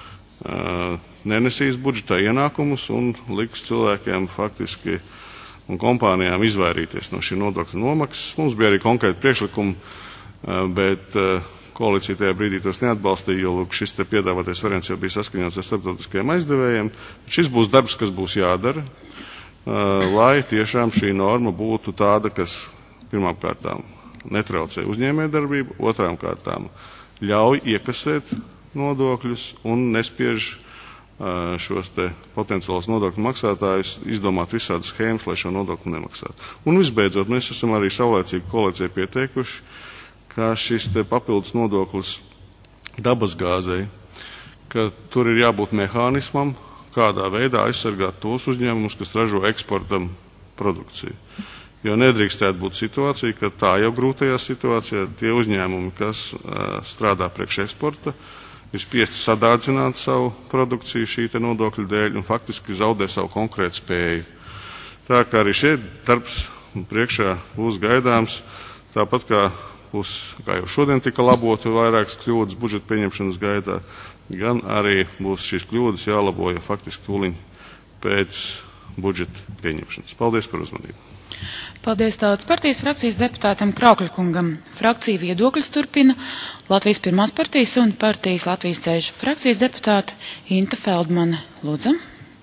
Speaker 14: nenesīs budžetā ienākumus un liks cilvēkiem faktiski un kompānijām izvairīties no šī nodokļa nomaksas. Mums bija arī konkrēti priekšlikumi, bet koalīcija tajā brīdī tos neatbalstīja, jo šis te piedāvātais variants jau bija saskaņots ar starptautiskajiem aizdevējiem. Šis būs darbs, kas būs jādara, lai tiešām šī norma būtu tāda, kas pirmām kārtām netraucē uzņēmējdarbību, otrām kārtām ļauj iekasēt nodokļus un nespiež uh, šos te potenciālos nodokļu maksātājus izdomāt visādas schēmas, lai šo nodokļu nemaksātu. Un visbeidzot, mēs esam arī saulēcīgi koalīcijai pieteikuši, ka šis te papildus nodoklis dabasgāzei, ka tur ir jābūt mehānismam, kādā veidā aizsargāt tos uzņēmumus, kas ražo eksportam produkciju. Jo nedrīkstētu būt situācija, ka tā jau grūtajā situācijā tie uzņēmumi, kas uh, strādā priekš eksporta, ir spiesti sadārdzināt savu produkciju šī te nodokļu dēļ un faktiski zaudē savu konkrētu spēju. Tā kā arī šeit darbs priekšā būs gaidāms, tāpat kā, būs, kā jau šodien tika laboti vairākas kļūdas budžeta pieņemšanas gaitā, gan arī būs šīs kļūdas jālabo, ja faktiski tūliņ pēc budžeta pieņemšanas. Paldies par uzmanību.
Speaker 2: Paldies Tautas partijas frakcijas deputātam Kraukļkungam. Frakcija viedokļus turpina Latvijas pirmās partijas un partijas Latvijas ceļš frakcijas deputāta Inta Feldmane. Lūdzu.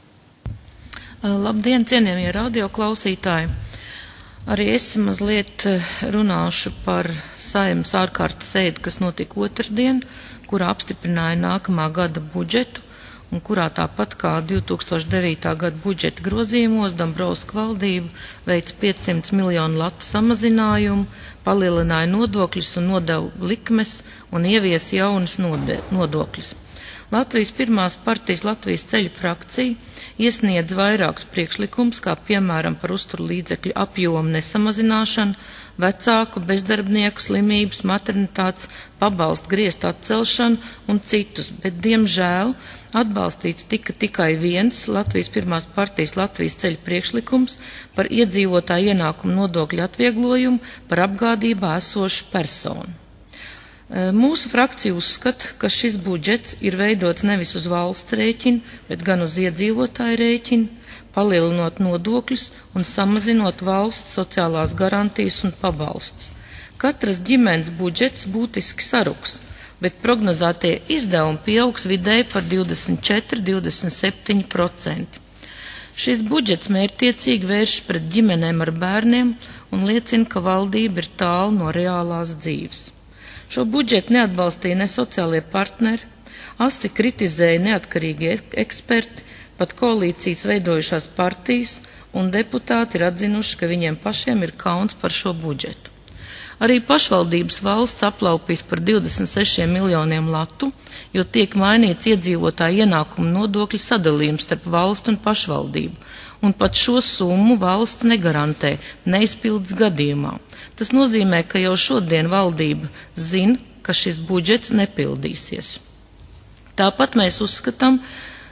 Speaker 4: Labdien, cienījamie radioklausītāji. Arī es mazliet runāšu par Saeimas ārkārtas sēdi, kas notika otrdien, kurā apstiprināja nākamā gada budžetu, un kurā tāpat kā divi tūkstoši devītā gada budžeta grozījumos Dombrovska valdība veica piecsimt miljonu latu samazinājumu, palielināja nodokļus un nodevu likmes un ieviesa jaunas nodokļus. Latvijas pirmās partijas Latvijas ceļa frakcija iesniedz vairākus priekšlikumus, kā piemēram par uzturlīdzekļu apjomu nesamazināšanu, vecāku, bezdarbnieku, slimības, maternitātes, pabalstu griestu atcelšanu un citus, bet, diemžēl, atbalstīts tika tikai viens Latvijas pirmās partijas Latvijas ceļa priekšlikums par iedzīvotāju ienākumu nodokļu atvieglojumu par apgādībā esošu personu. Mūsu frakcija uzskata, ka šis budžets ir veidots nevis uz valsts rēķinu, bet gan uz iedzīvotāju rēķinu, palielinot nodokļus un samazinot valsts sociālās garantijas un pabalstus. Katras ģimenes budžets būtiski saruks, bet prognozētie izdevumi pieaugs vidēji par divdesmit četri līdz divdesmit septiņi procenti. Šis budžets mērķtiecīgi vēršas pret ģimenēm ar bērniem un liecina, ka valdība ir tālu no reālās dzīves. Šo budžetu neatbalstīja ne sociālie partneri, asi kritizēja neatkarīgi eksperti, pat koalīcijas veidojušās partijas un deputāti ir atzinuši, ka viņiem pašiem ir kauns par šo budžetu. Arī pašvaldības valsts aplaupīs par divdesmit sešiem miljoniem latu, jo tiek mainīts iedzīvotāju ienākumu nodokļu sadalījums starp valstu un pašvaldību, un pat šo summu valsts negarantē neizpildes gadījumā. Tas nozīmē, ka jau šodien valdība zina, ka šis budžets nepildīsies. Tāpat mēs uzskatām,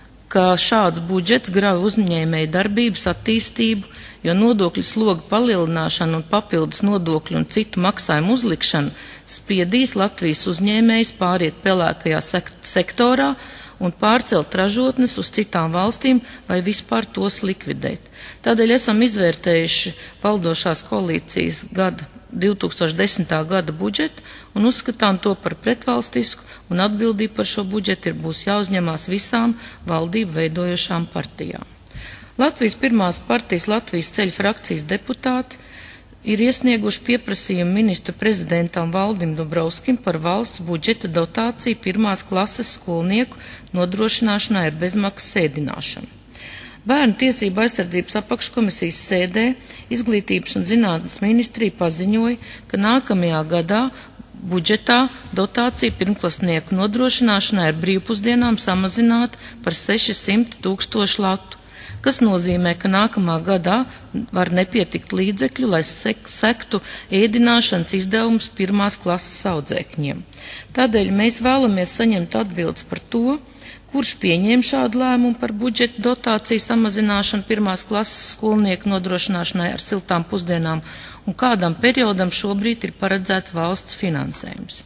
Speaker 4: ka šāds budžets grauj uzņēmēju darbības attīstību, jo nodokļu sloga palielināšana un papildus nodokļu un citu maksājumu uzlikšana spiedīs Latvijas uzņēmējus pāriet pelēkajā sektorā un pārcelt ražotnes uz citām valstīm vai vispār tos likvidēt. Tādēļ esam izvērtējuši valdošās koalīcijas gada divi tūkstoši desmitā gada budžetu un uzskatām to par pretvalstisku, un atbildība par šo budžetu ir būs jāuzņemās visām valdību veidojošām partijām. Latvijas pirmās partijas Latvijas ceļu frakcijas deputāti ir iesnieguši pieprasījumu ministru prezidentam Valdim Dombrovskim par valsts budžeta dotāciju pirmās klases skolnieku nodrošināšanai ar bezmaksas sēdināšanu. Bērnu tiesību aizsardzības apakškomisijas sēdē Izglītības un zinātnes ministrija paziņoja, ka nākamajā gadā budžetā dotācija pirmklasnieku nodrošināšanai ar brīvpusdienām samazināt par sešsimt tūkstošu latu, kas nozīmē, ka nākamā gadā var nepietikt līdzekļu, lai sektu ēdināšanas izdevumus pirmās klases audzēkņiem. Tādēļ mēs vēlamies saņemt atbildes par to, kurš pieņēma šādu lēmumu par budžeta dotāciju samazināšanu pirmās klases skolnieku nodrošināšanai ar siltām pusdienām un kādam periodam šobrīd ir paredzēts valsts finansējums.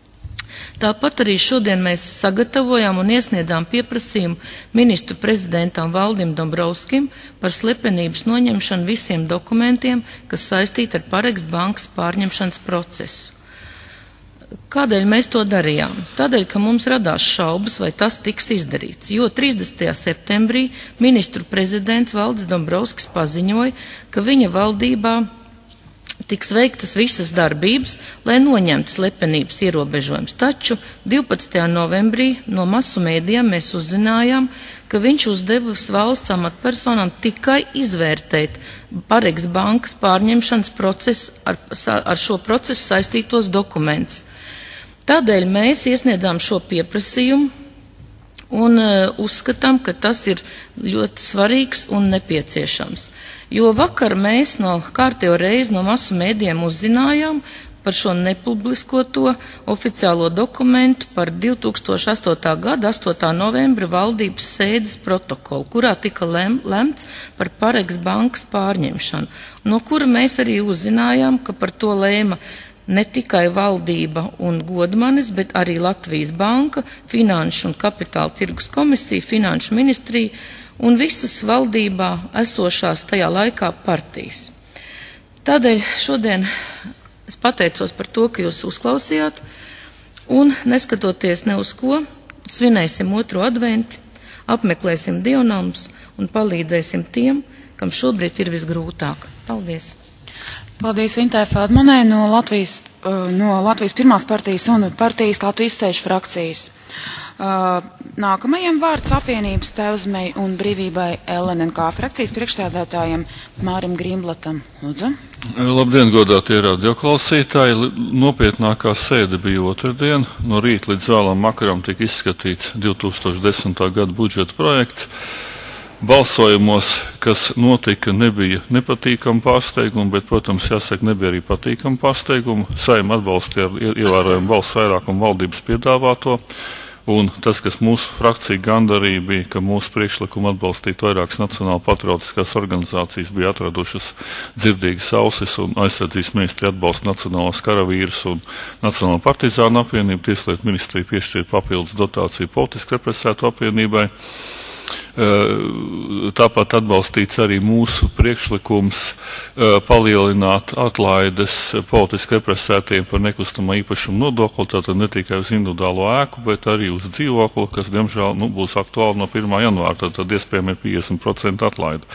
Speaker 4: Tāpat arī šodien mēs sagatavojām un iesniedzām pieprasījumu ministru prezidentam Valdim Dombrovskim par slepenības noņemšanu visiem dokumentiem, kas saistīti ar Parex bankas pārņemšanas procesu. Kādēļ mēs to darījām? Tādēļ, ka mums radās šaubas, vai tas tiks izdarīts, jo trīsdesmitajā septembrī ministru prezidents Valdis Dombrovskis paziņoja, ka viņa valdībā tiks veiktas visas darbības, lai noņemtu slepenības ierobežojums. Taču divpadsmitajā novembrī no masu mēdījiem mēs uzzinājām, ka viņš uzdevis valsts amatpersonām tikai izvērtēt Parex bankas pārņemšanas procesu ar, ar šo procesu saistītos dokumentus. Tādēļ mēs iesniedzām šo pieprasījumu un uh, uzskatām, ka tas ir ļoti svarīgs un nepieciešams. Jo vakar mēs no kārtējo reizi no masu mēdījiem uzzinājām par šo nepubliskoto oficiālo dokumentu par divi tūkstoši astotā gada astotā novembra valdības sēdes protokolu, kurā tika lem, lemts par Parex bankas pārņemšanu, no kura mēs arī uzzinājām, ka par to lēma ne tikai valdība un godmanis, bet arī Latvijas banka, Finanšu un kapitāla tirgus komisija, Finanšu ministrija un visas valdībā esošās tajā laikā partijas. Tādēļ šodien es pateicos par to, ka jūs uzklausījāt, un neskatoties ne uz ko, svinēsim otro adventi, apmeklēsim dievnams un palīdzēsim tiem, kam šobrīd ir visgrūtāk. Paldies!
Speaker 2: Paldies Intai Feldmanai no Latvijas, no Latvijas pirmās partijas un partijas Latvijas ceļu frakcijas. Nākamajam vārds apvienības Tevzmei un brīvībai L N N K frakcijas priekšstādātājiem Mārim Grīmblatam. Lūdzu.
Speaker 5: Labdien, godātie radioklausītāji. Nopietnākā sēde bija otrdien. No rīta līdz vēlam vakaram tika izskatīts divi tūkstoši desmitā gada budžeta projekts. Balsojumos, kas notika, nebija nepatīkama pārsteiguma, bet, protams, jāsaka, nebija arī patīkama pārsteiguma. Saeima atbalstīja ar ievērojumu balsu vairākumu valdības piedāvāto. Un tas, kas mūsu frakcija gandarīja, bija, ka mūsu priekšlikumu atbalstīt vairākas nacionāla patriotiskās organizācijas bija atradušas dzirdīgas ausis, un aizsardzības ministri atbalsta Nacionālās karavīrus un Nacionālo partizānu apvienību, Tieslietu ministrija piešķīra papildus dotāciju politiski represētu apvienībai. Tāpat atbalstīts arī mūsu priekšlikums palielināt atlaides politiski represētiem par nekustamā īpašuma nodokli, tātad ne tikai uz individuālo ēku, bet arī uz dzīvokli, kas, diemžēl, nu, būs aktuāli no pirmā janvāra, tātad iespējami ir piecdesmit procenti atlaide.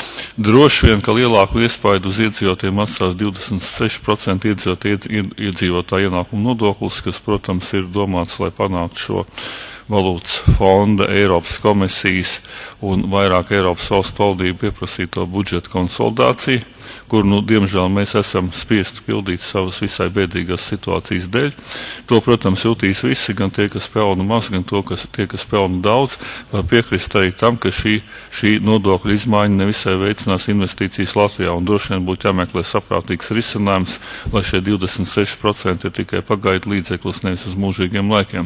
Speaker 5: Droši vien, ka lielāku iespaidu uz iedzīvotiem atstās divdesmit seši procenti iedzīvotāju ienākumu nodoklis, kas, protams, ir domāts, lai panāktu šo valūtas fonda, Eiropas komisijas un vairāk Eiropas valstu valdību pieprasīto budžeta konsolidāciju, kur, nu, diemžēl, mēs esam spiesti pildīt savas visai bēdīgās situācijas dēļ. To, protams, jutīs visi, gan tie, kas pelna maz, gan to, kas, tie, kas pelna daudz, var piekrist arī tam, ka šī, šī nodokļa izmaiņa nevisai veicinās investīcijas Latvijā, un droši vien būtu jāmeklē saprātīgs risinājums, lai šie divdesmit seši procenti ir tikai pagaidu līdzeklis, nevis uz mūžīgiem laikiem.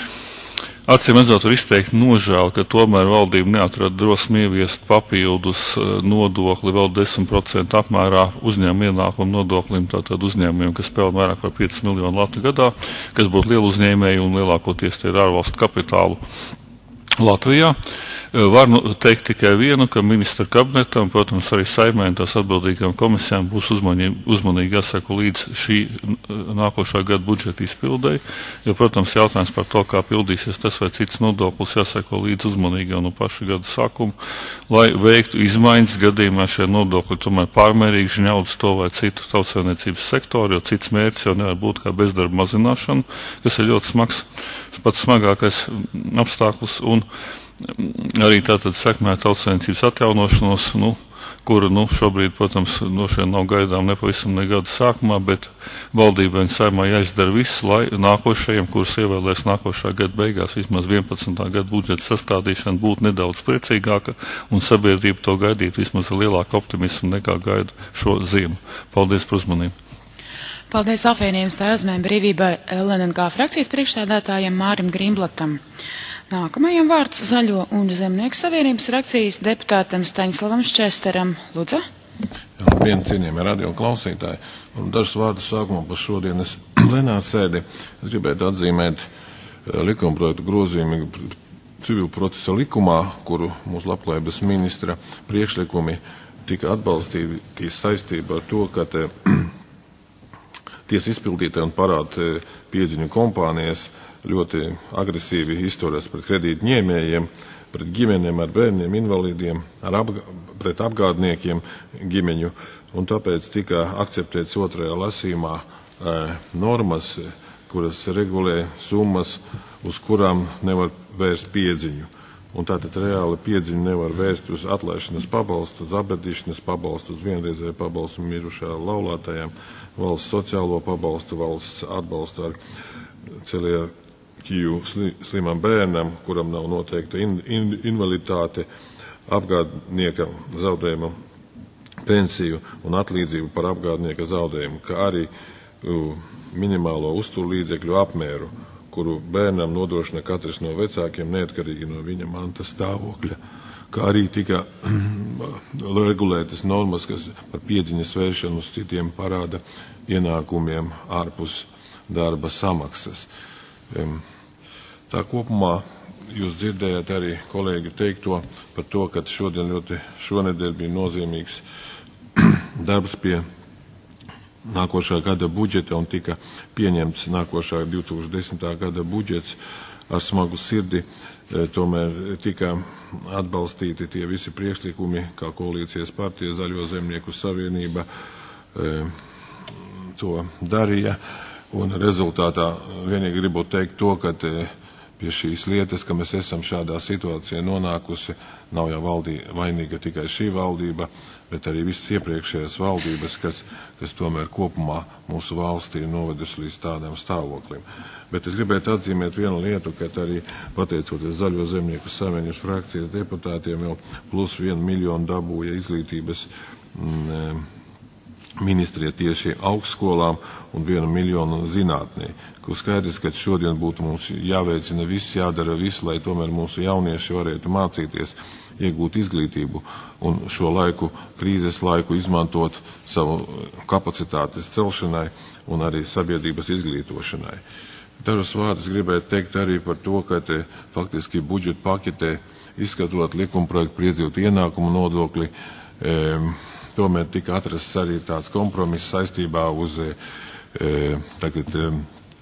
Speaker 5: Acīm redzot, var izteikt nožēlu, ka tomēr valdība neatrada drosmi ieviest papildus nodokli vēl desmit procenti apmērā uzņēmuma ienākumu nodoklim, tātad uzņēmumiem, kas pelna vairāk par piecus miljonu latu gadā, kas būtu lielu uzņēmēju un lielākoties tie ir ārvalstu kapitālu Latvijā. Var nu teikt tikai vienu, ka ministra kabinetam, protams, arī Saeimai un tās atbildīgām komisijām būs uzmanīgi, uzmanīgi jāsako līdz šī nākošā gada budžeta izpildēji, jo, protams, jautājums par to, kā pildīsies tas vai cits nodoklis, jāsako līdz uzmanīgi jau no paša gada sākuma, lai veiktu izmaiņas gadījumā šie nodokļi tomēr pārmērīgi žņaudz to vai citu tautsaimniecības sektoru, jo cits mērķis jau nevar būt kā bezdarba mazināšana, kas ir ļoti smags, pats smagākais apstākļus, un arī tātad sekmē tautsaimniecības atjaunošanos, nu, kura, nu, šobrīd, protams, no šiem nav gaidām nepavisam ne gada sākumā, bet valdībai un Saeimai jāizdara viss, lai nākošajiem, kurus ievēlēs nākošā gada beigās, vismaz vienpadsmitā gada budžeta sastādīšana būtu nedaudz priecīgāka, un sabiedrība to gaidītu vismaz ar lielāku optimismu nekā gaida šo ziemu. Paldies par uzmanību.
Speaker 2: Paldies apvienības Tēvzmēm brīvībai L N N K frakcijas priekšsēdētājiem Mārim Grīmblatam. Nākamajam vārds Zaļo un Zemnieku savienības frakcijas deputātam Staņslavam Ščesteram. Lūdzu.
Speaker 6: Jā, labdien, cienījamie radio klausītāji. Un dažus vārdus sākumā par šodienas plenāru sēdi. Es gribētu atzīmēt likumprojektu grozījumu civil procesa likumā, kuru mūsu labklājības ministra priekšlikumi tika atbalstīti saistībā ar to, ka te tiesa izpildītāji un parāda piedziņu kompānijas ļoti agresīvi izturas pret kredītu ņēmējiem, pret ģimenēm ar bērniem, invalīdiem, ar apgā, pret apgādniekiem ģimeņu, un tāpēc tika akceptēts otrajā lasījumā e, normas, kuras regulē summas, uz kurām nevar vērst piedziņu. Un tātad reāli piedziņu nevar vērst uz atlaišanas pabalstu, uz apbedīšanas pabalstu, uz vienreizēju pabalstu mirušā laulātajām, valsts sociālo pabalstu, valsts atbalstu ar celiakiju slimam bērnam, kuram nav noteikta in, in, invaliditāte, apgādnieka zaudējuma pensiju un atlīdzību par apgādnieka zaudējumu, kā arī uh, minimālo uzturlīdzekļu apmēru, kuru bērnam nodrošina katrs no vecākiem, neatkarīgi no viņa mantas stāvokļa, kā arī tika regulētas normas, kas par piedziņas vēršanu uz citiem parāda ienākumiem ārpus darba samaksas. Tā kopumā jūs dzirdējāt arī kolēģi teikto par to, ka šodien ļoti šonedēļ bija nozīmīgs darbs pie nākošā gada budžeta un tika pieņemts nākošā divi tūkstoši desmitā gada budžets ar smagu sirdi. Tomēr tika atbalstīti tie visi priekšlikumi, kā koalīcijas partija Zaļo Zemnieku savienība to darīja. Un rezultātā vienīgi gribu teikt to, ka pie šīs lietas, ka mēs esam šādā situācijā nonākusi, nav jau valdī, vainīga tikai šī valdība, bet arī visas iepriekšējās valdības, kas, kas tomēr kopumā mūsu valstī ir novedusi līdz tādām stāvoklim. Bet es gribētu atzīmēt vienu lietu, ka arī pateicoties Zaļo Zemnieku savienības frakcijas deputātiem vēl plus vienu miljonu dabūja izglītības mm, ministrija tieši augstskolām un vienu miljonu zinātnē. Kur skaidrs, ka šodien būtu mums jāveicina viss, jādara viss, lai tomēr mūsu jaunieši varētu mācīties, iegūt izglītību un šo laiku, krīzes laiku izmantot savu kapacitātes celšanai un arī sabiedrības izglītošanai. Dažus vārdus gribētu teikt arī par to, ka te faktiski budžeta paketē izskatot likumprojektu par iedzīvotāju ienākumu nodokli, e, tomēr tika atrasts arī tāds kompromiss saistībā uz e, tagad, e,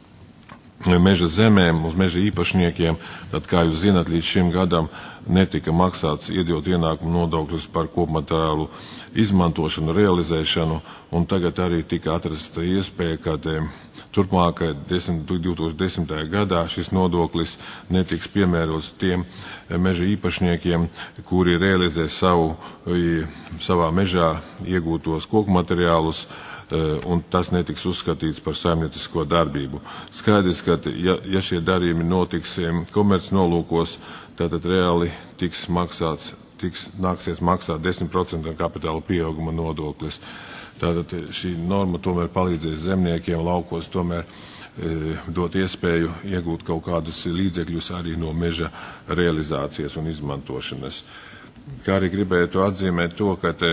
Speaker 6: meža zemēm, uz meža īpašniekiem. Tad, kā jūs zināt, līdz šim gadam netika maksāts iedzīvotāju ienākumu nodoklis par kopmateriālu izmantošanu, realizēšanu, un tagad arī tika atrasta iespēja, ka e, turpmākajā divi tūkstoši desmitajā gadā šis nodoklis netiks piemērots tiem meža īpašniekiem, kuri realizē savu, savā mežā iegūtos koku materiālus, un tas netiks uzskatīts par saimniecisko darbību. Skaidrs, ka ja, ja šie darījumi notiks komerc nolūkos, tātad reāli tiks maksāts, tiks, nāksies maksāt desmit procentu kapitāla pieauguma nodoklis. Tātad šī norma tomēr palīdzēs zemniekiem laukos tomēr e, dot iespēju iegūt kaut kādus līdzekļus arī no meža realizācijas un izmantošanas. Kā arī gribētu atzīmēt to, ka te,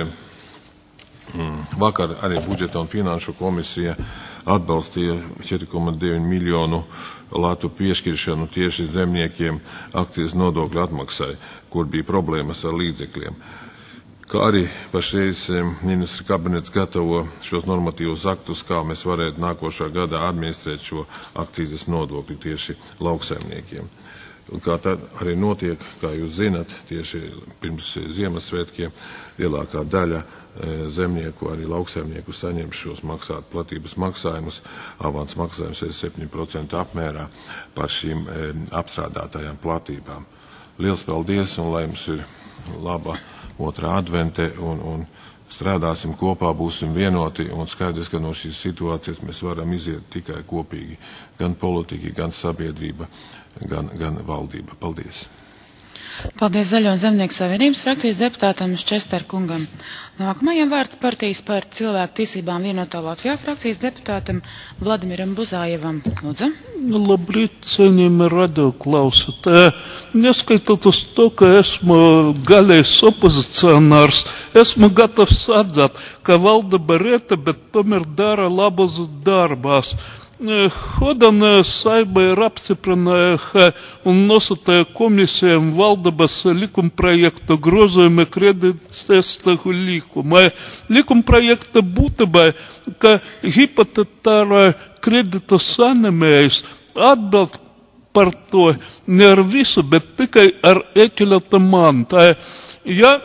Speaker 6: mm, vakar arī budžeta un finanšu komisija atbalstīja četri komats deviņi miljonu latu piešķiršanu tieši zemniekiem akcijas nodokļu atmaksai, kur bija problēmas ar līdzekļiem. Kā arī pašreiz ministra kabinets gatavo šos normatīvus aktus, kā mēs varētu nākošā gadā administrēt šo akcijas nodokli tieši lauksaimniekiem. Un kā tad arī notiek, kā jūs zinat, tieši pirms Ziemassvētkiem lielākā daļa zemnieku, arī lauksaimnieku saņem šos maksāt platības maksājumus, avans maksājums ir septiņi procenti apmērā par šīm apstrādātajām platībām. Liels paldies un lai jums ir laba otrā advente un, un strādāsim kopā, būsim vienoti un skaidrs, ka no šīs situācijas mēs varam iziet tikai kopīgi. Gan politiķi, gan sabiedrība, gan, gan valdība. Paldies!
Speaker 2: Paldies Zaļo un Zemnieku savienības frakcijas deputātam Ščester kungam. Nākamajam vārds partijas par cilvēku tiesībām vienotā Latvijā frakcijas deputātam Vladimiram Buzājevam. Lūdzu.
Speaker 7: Labrīt, cienījami radioklausītāji. Neskaitot uz to, ka esmu gaļais opozicionārs, esmu gatavs atzīt, ka valdība reta, bet tomēr dara labus darbās. Hodam Saeiba ir apstiprināja un nosūtīja komisijām valdības likumprojektu grozījumi kredītēstahu likumā. Likumprojekta būtībā, ka hipotekārā kredīta saņēmējs atbild par to ne ar visu, bet tikai ar ēķelēta mantu. Ja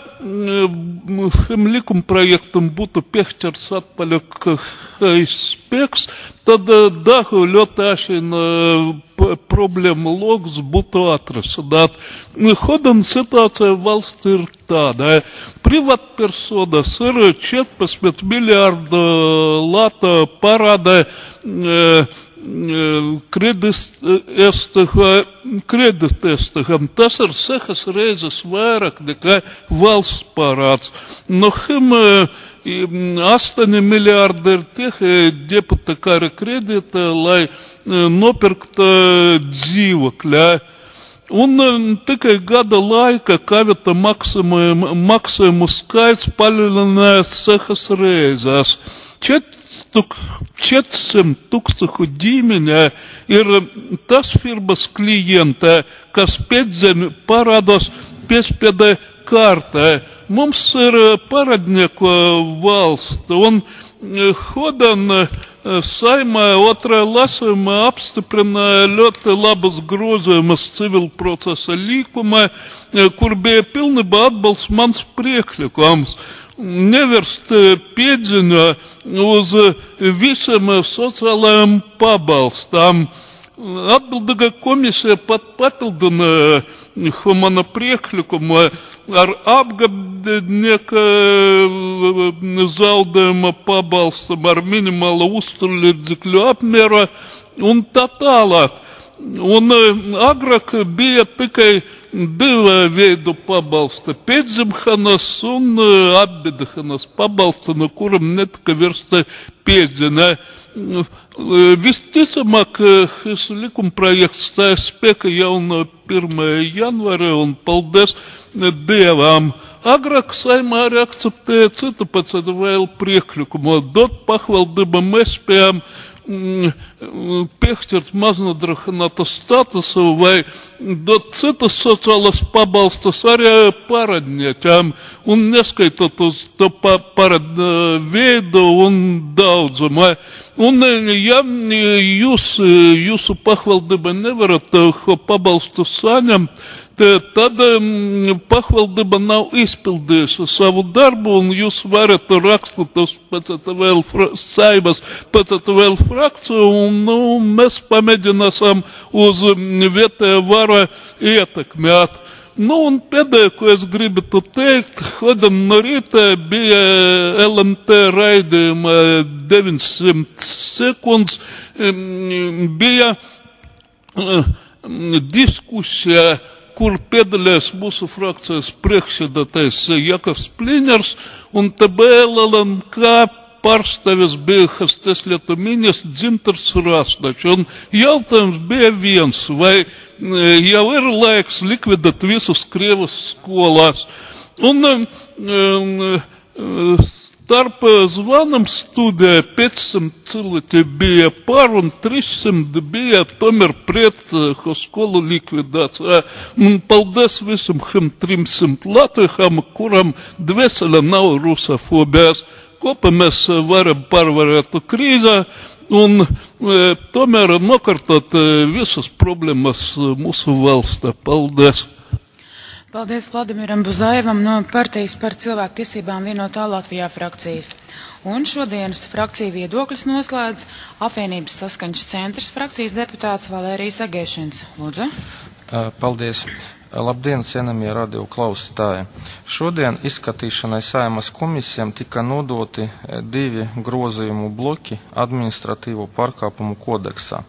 Speaker 7: šim likumprojektam būtu piešķirts atpaliekais spēks, tad dahu ļoti ašina problēma logs būtu atrasināt. Hodam situācija valsts ir tāda. Privatpersonas ir četrpadsmit miljārdu lata parāda kreditēstaham. Tas ir sešas reizes vairāk nekā valsts parāds. No šim astoņi miljārdi ir tie deputāri kredīti, lai nopirktu dzīvokļu. Un tikai gada laika kavita maksājumu skaits palielinājās sešas reizes. četrsimt tūkstošu ģimenē ir tas firmas klientē, kas piedzīvo parādos piespēdē kārtē. Mums ir parādnieku valsts, un Hodam Saeimā otrā lasījumā apstiprināja ļoti labas grozījumus civil procesa likumā, kur bija pilnībā atbalsts mans priekšlikums. Nevērst piedziņu uz visam sociālajiem pabalstām. Atbildīga komisija pat papildina humana priekšlikumu ar apgādnieka zaudējuma pabalstam, ar minimālu uzturlīdzekļu apmēru un tā tālāk. Un agrāk bija tikai divu veidu pabalsta - piedzimšanas un atbedšanas pabalsta, no kuram netika virsta piedzina. Visticamāk, šis likumprojekts stājas spēkā jau no pirmā janvāra, un paldies Dievam. Agrāk Saeimā arī akceptēja citu pēc vēl priekšlikumu. Dot pašvaldībām mēs spējām piešķirt maznodrošināta statusu vai dot citas sociālas pabalstus arī paradniekiem, un neskaitot uz to parad veidu un daudzumu. Un ja jūs, jūsu pašvaldība nevarat šo pabalstu saņemt, tad um, pašvaldība nav izpildījusi savu darbu, un jūs varat rakstīt uz pēc vēl Saeimas, pēc vēl frakciju, un nu, mēs pamēģināsim uz vietējo varu ietekmēt. Nu, un pēdējo, ko es gribētu teikt, šodien no rīta bija L M T raidījuma deviņsimt sekundes, bija diskusija, kur piedalījās mūsu frakcijas priekšsēdētājs Jakovs Pliņers, un te bija L N K pārstāvis bijušas tieslietu ministrs Dzintars Rasnačs. Un jautājums bija viens, vai jau ir laiks likvidēt visus Krievas skolās. Un um, starp zvanam studijā piecsimt cilvēki bija par un trīssimt bija tomēr pret šo skolu likvidāciju. Un paldies visam šim trimsimt latviešam, kuram dvēsele nav rusofobijas. Kopā mēs varam pārvarēt krīzē un e, tomēr nokārtot e, visas problēmas mūsu valstā. Paldies!
Speaker 2: Paldies Vladimiram Buzajevam no partijas par cilvēku tiesībām vienotā Latvijā frakcijas. Un šodienas frakcija viedokļus noslēdz apvienības saskaņas centrs frakcijas deputāts Valērijas Agēšins. Lūdzu.
Speaker 8: Paldies. Labdien, cienamie radio klausītāji. Šodien izskatīšanai Saeimas komisijām tika nodoti divi grozījumu bloki administratīvo pārkāpumu kodeksā.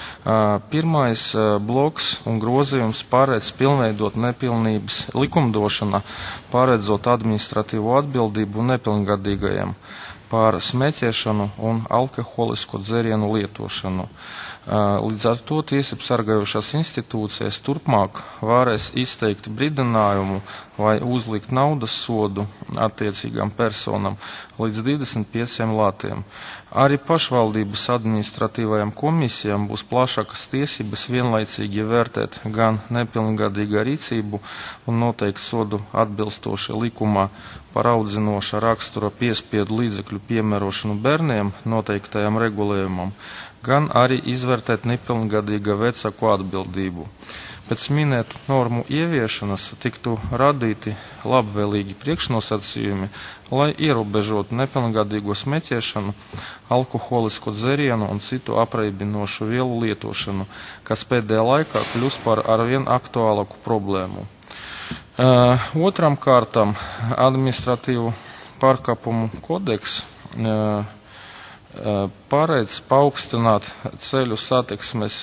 Speaker 8: Pirmais bloks un grozījums paredz pilnveidot nepilnības likumdošana, paredzot administratīvo atbildību nepilngadīgajiem par smēķēšanu un alkoholisko dzērienu lietošanu. Līdz ar to tiesību sargājošās institūcijas turpmāk varēs izteikt brīdinājumu vai uzlikt naudas sodu attiecīgām personam līdz divdesmit pieciem latiem. Arī pašvaldības administratīvajām komisijām būs plašākas tiesības vienlaicīgi vērtēt gan nepilngadīgā rīcību un noteikt sodu atbilstoši likumā par audzinoša rakstura piespiedu līdzekļu piemērošanu bērniem noteiktajam regulējumam, gan arī izvērtēt nepilngadīga vecāku atbildību. Pēc minētu normu ieviešanas tiktu radīti labvēlīgi priekšnosacījumi, lai ierobežotu nepilngadīgo smēķēšanu, alkoholisko dzērienu un citu apreibinošu vielu lietošanu, kas pēdējā laikā kļūst par arvien aktuālāku problēmu. Uh, otram kārtam administratīvu pārkāpumu kodeks uh, paredz paaugstināt ceļu satiksmes,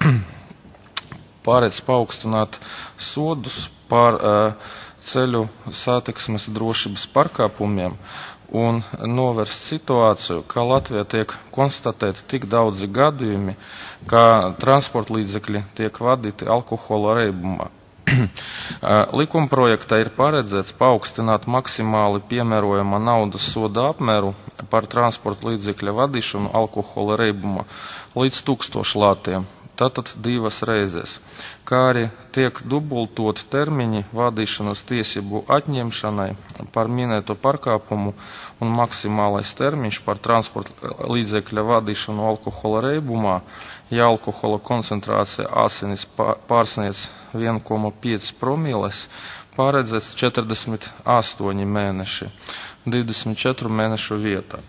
Speaker 8: paredz paaugstināt sodus par uh, ceļu satiksmes drošības pārkāpumiem un novērst situāciju, ka Latvijā tiek konstatēti tik daudzi gadījumi, ka transporta līdzekļi tiek vadīti alkohola reibumā. Likumprojektā ir paredzēts paaugstināt maksimāli piemērojama naudas soda apmēru par transporta līdzekļa vadīšanu alkohola reibumā līdz tūkstošu latiem, tātad divas reizes, kā arī tiek dubultot termiņi vadīšanas tiesību atņemšanai par minēto pārkāpumu un maksimālais termiņš par transporta līdzekļa vadīšanu alkohola reibumā, ja alkohola koncentrācija asinis pārsniedz viens komā pieci promīles, paredzēts četrdesmit astoņi mēneši, divdesmit četru mēnešu vietā.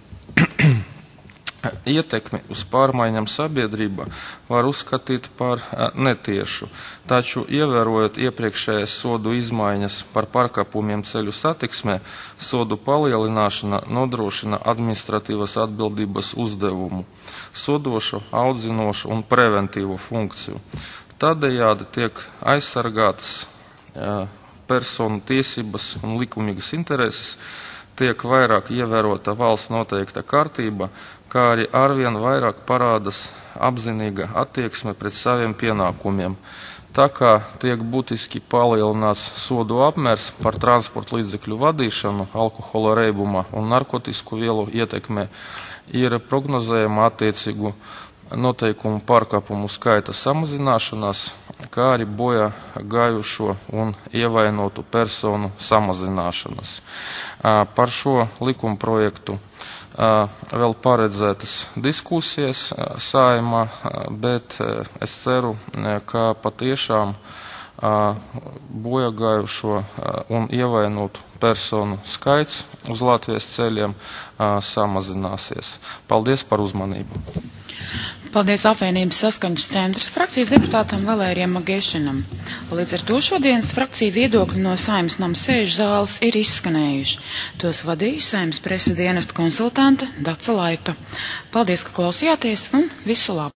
Speaker 8: Ietekmi uz pārmaiņām sabiedrība var uzskatīt par netiešu, taču ievērojot iepriekšējās sodu izmaiņas par pārkāpumiem ceļu satiksmē, sodu palielināšana nodrošina administratīvas atbildības uzdevumu, sodošu, audzinošu un preventīvu funkciju. Tādējādi tiek aizsargātas personu tiesības un likumīgas intereses, tiek vairāk ievērota valsts noteikta kārtība, kā arī arvien vairāk parādas apzinīga attieksme pret saviem pienākumiem. Tā kā tiek būtiski palielināts sodu apmērs par transporta līdzekļu vadīšanu, alkohola reibuma un narkotisku vielu ietekmē, ir prognozējama attiecīgu noteikumu pārkāpumu skaita samazināšanās, kā arī bojā gājušo un ievainotu personu samazināšanas. Par šo likuma projektu vēl paredzētas diskusijas Saeimā, bet es ceru, ka patiešām bojagājušo un ievainotu personu skaits uz Latvijas ceļiem samazināsies. Paldies par uzmanību.
Speaker 2: Paldies Apvienības saskaņas centras frakcijas deputātam Valērijam Magēšinam. Līdz ar to šodienas frakciju viedokļi no Saeimas nama sēžu zāles ir izskanējuši. Tos vadīja Saeimas presa dienesta konsultante Daca Laipa. Paldies, ka klausījāties un visu labu!